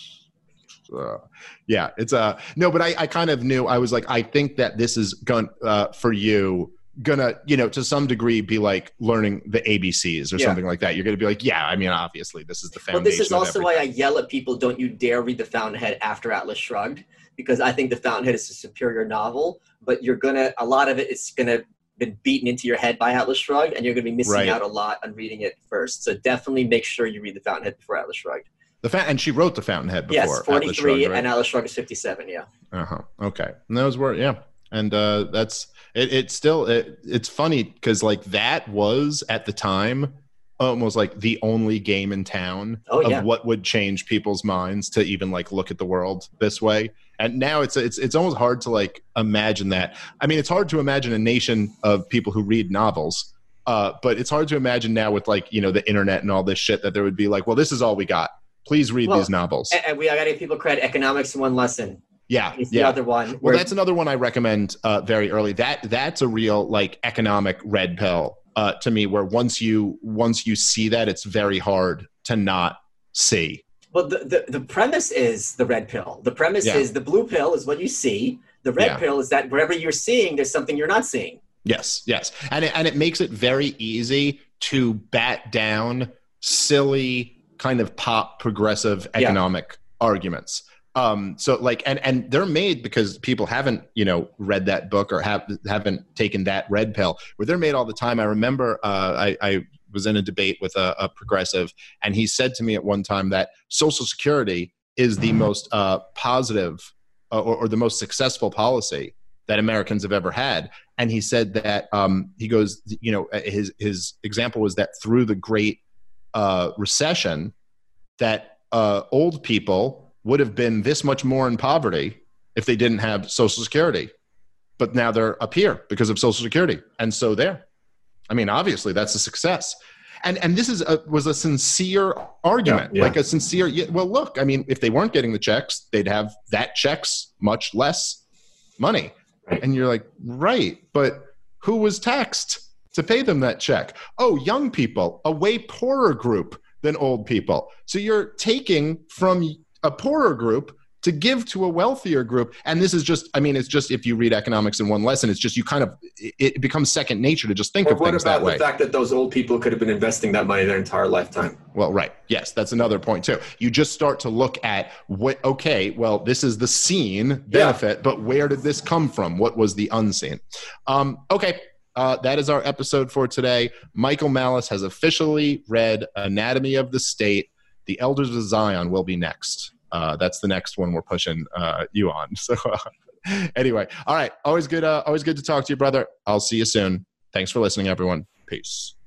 uh, yeah, it's a, uh, no, but I, I kind of knew, I was like, I think that this is going, uh, for you, gonna, you know, to some degree be like learning the A B Cs or Yeah. something like that. You're gonna be like, yeah, I mean, obviously this is the Well, foundation. this is of also why I everything. yell at people, don't you dare read The Fountainhead after Atlas Shrugged, because I think The Fountainhead is a superior novel, but you're gonna, a lot of it is gonna been beaten into your head by Atlas Shrugged, and you're gonna be missing Right. out a lot on reading it first. So definitely make sure you read The Fountainhead before Atlas Shrugged. The fa- and she wrote the Fountainhead before. Yes, Atlas forty-three, Shrugged, right? and Atlas Shrugged is fifty-seven, yeah. Uh-huh. Okay. And those were, yeah. And uh, that's, it, it's still, it, it's funny because like that was at the time almost like the only game in town Oh, of yeah. what would change people's minds to even like look at the world this way. And now it's, it's, it's almost hard to like imagine that. I mean, it's hard to imagine a nation of people who read novels, uh, but it's hard to imagine now with like, you know, the internet and all this shit that there would be like, well, this is all we got. Please read Well, these novels. And, and we I gotta give people credit. Economics in One Lesson. Yeah, It's the yeah. other one. Well, where- that's another one I recommend uh, very early. That that's a real like economic red pill uh, to me. Where once you once you see that, it's very hard to not see. Well, the, the, the premise is the red pill. The premise Yeah. is the blue pill is what you see. The red Yeah. pill is that wherever you're seeing, there's something you're not seeing. Yes, yes, and it, and it makes it very easy to bat down silly kind of pop progressive Yeah. economic arguments. Um, so like, and, and they're made because people haven't, you know, read that book or have, haven't taken that red pill where they're made all the time. I remember, uh, I, I was in a debate with a, a progressive and he said to me at one time that Social Security is the most, uh, positive uh, or, or the most successful policy that Americans have ever had. And he said that, um, he goes, you know, his, his example was that through the great, uh, recession that, uh, old people would have been this much more in poverty if they didn't have Social Security. But now they're up here because of Social Security. And so there. I mean, obviously that's a success. And and this is a, was a sincere argument, Yeah, yeah. like a sincere, yeah, well, look, I mean, if they weren't getting the checks, they'd have that checks much less money. Right. And you're like, right, but who was taxed to pay them that check? Oh, young people, a way poorer group than old people. So you're taking from a poorer group to give to a wealthier group. And this is just, I mean, it's just, if you read economics in one lesson, it's just, you kind of, it, it becomes second nature to just think Or of what things about that way. the fact that those old people could have been investing that money their entire lifetime? Well, right. Yes, that's another point too. You just start to look at what, okay, well, this is the seen benefit, but where did this come from? What was the unseen? Um, okay. Uh, that is our episode for today. Michael Malice has officially read Anatomy of the State. The Elders of Zion will be next. Uh, that's the next one we're pushing uh, you on. So uh, anyway, all right. Always good. Uh, always good to talk to you, brother. I'll see you soon. Thanks for listening, everyone. Peace.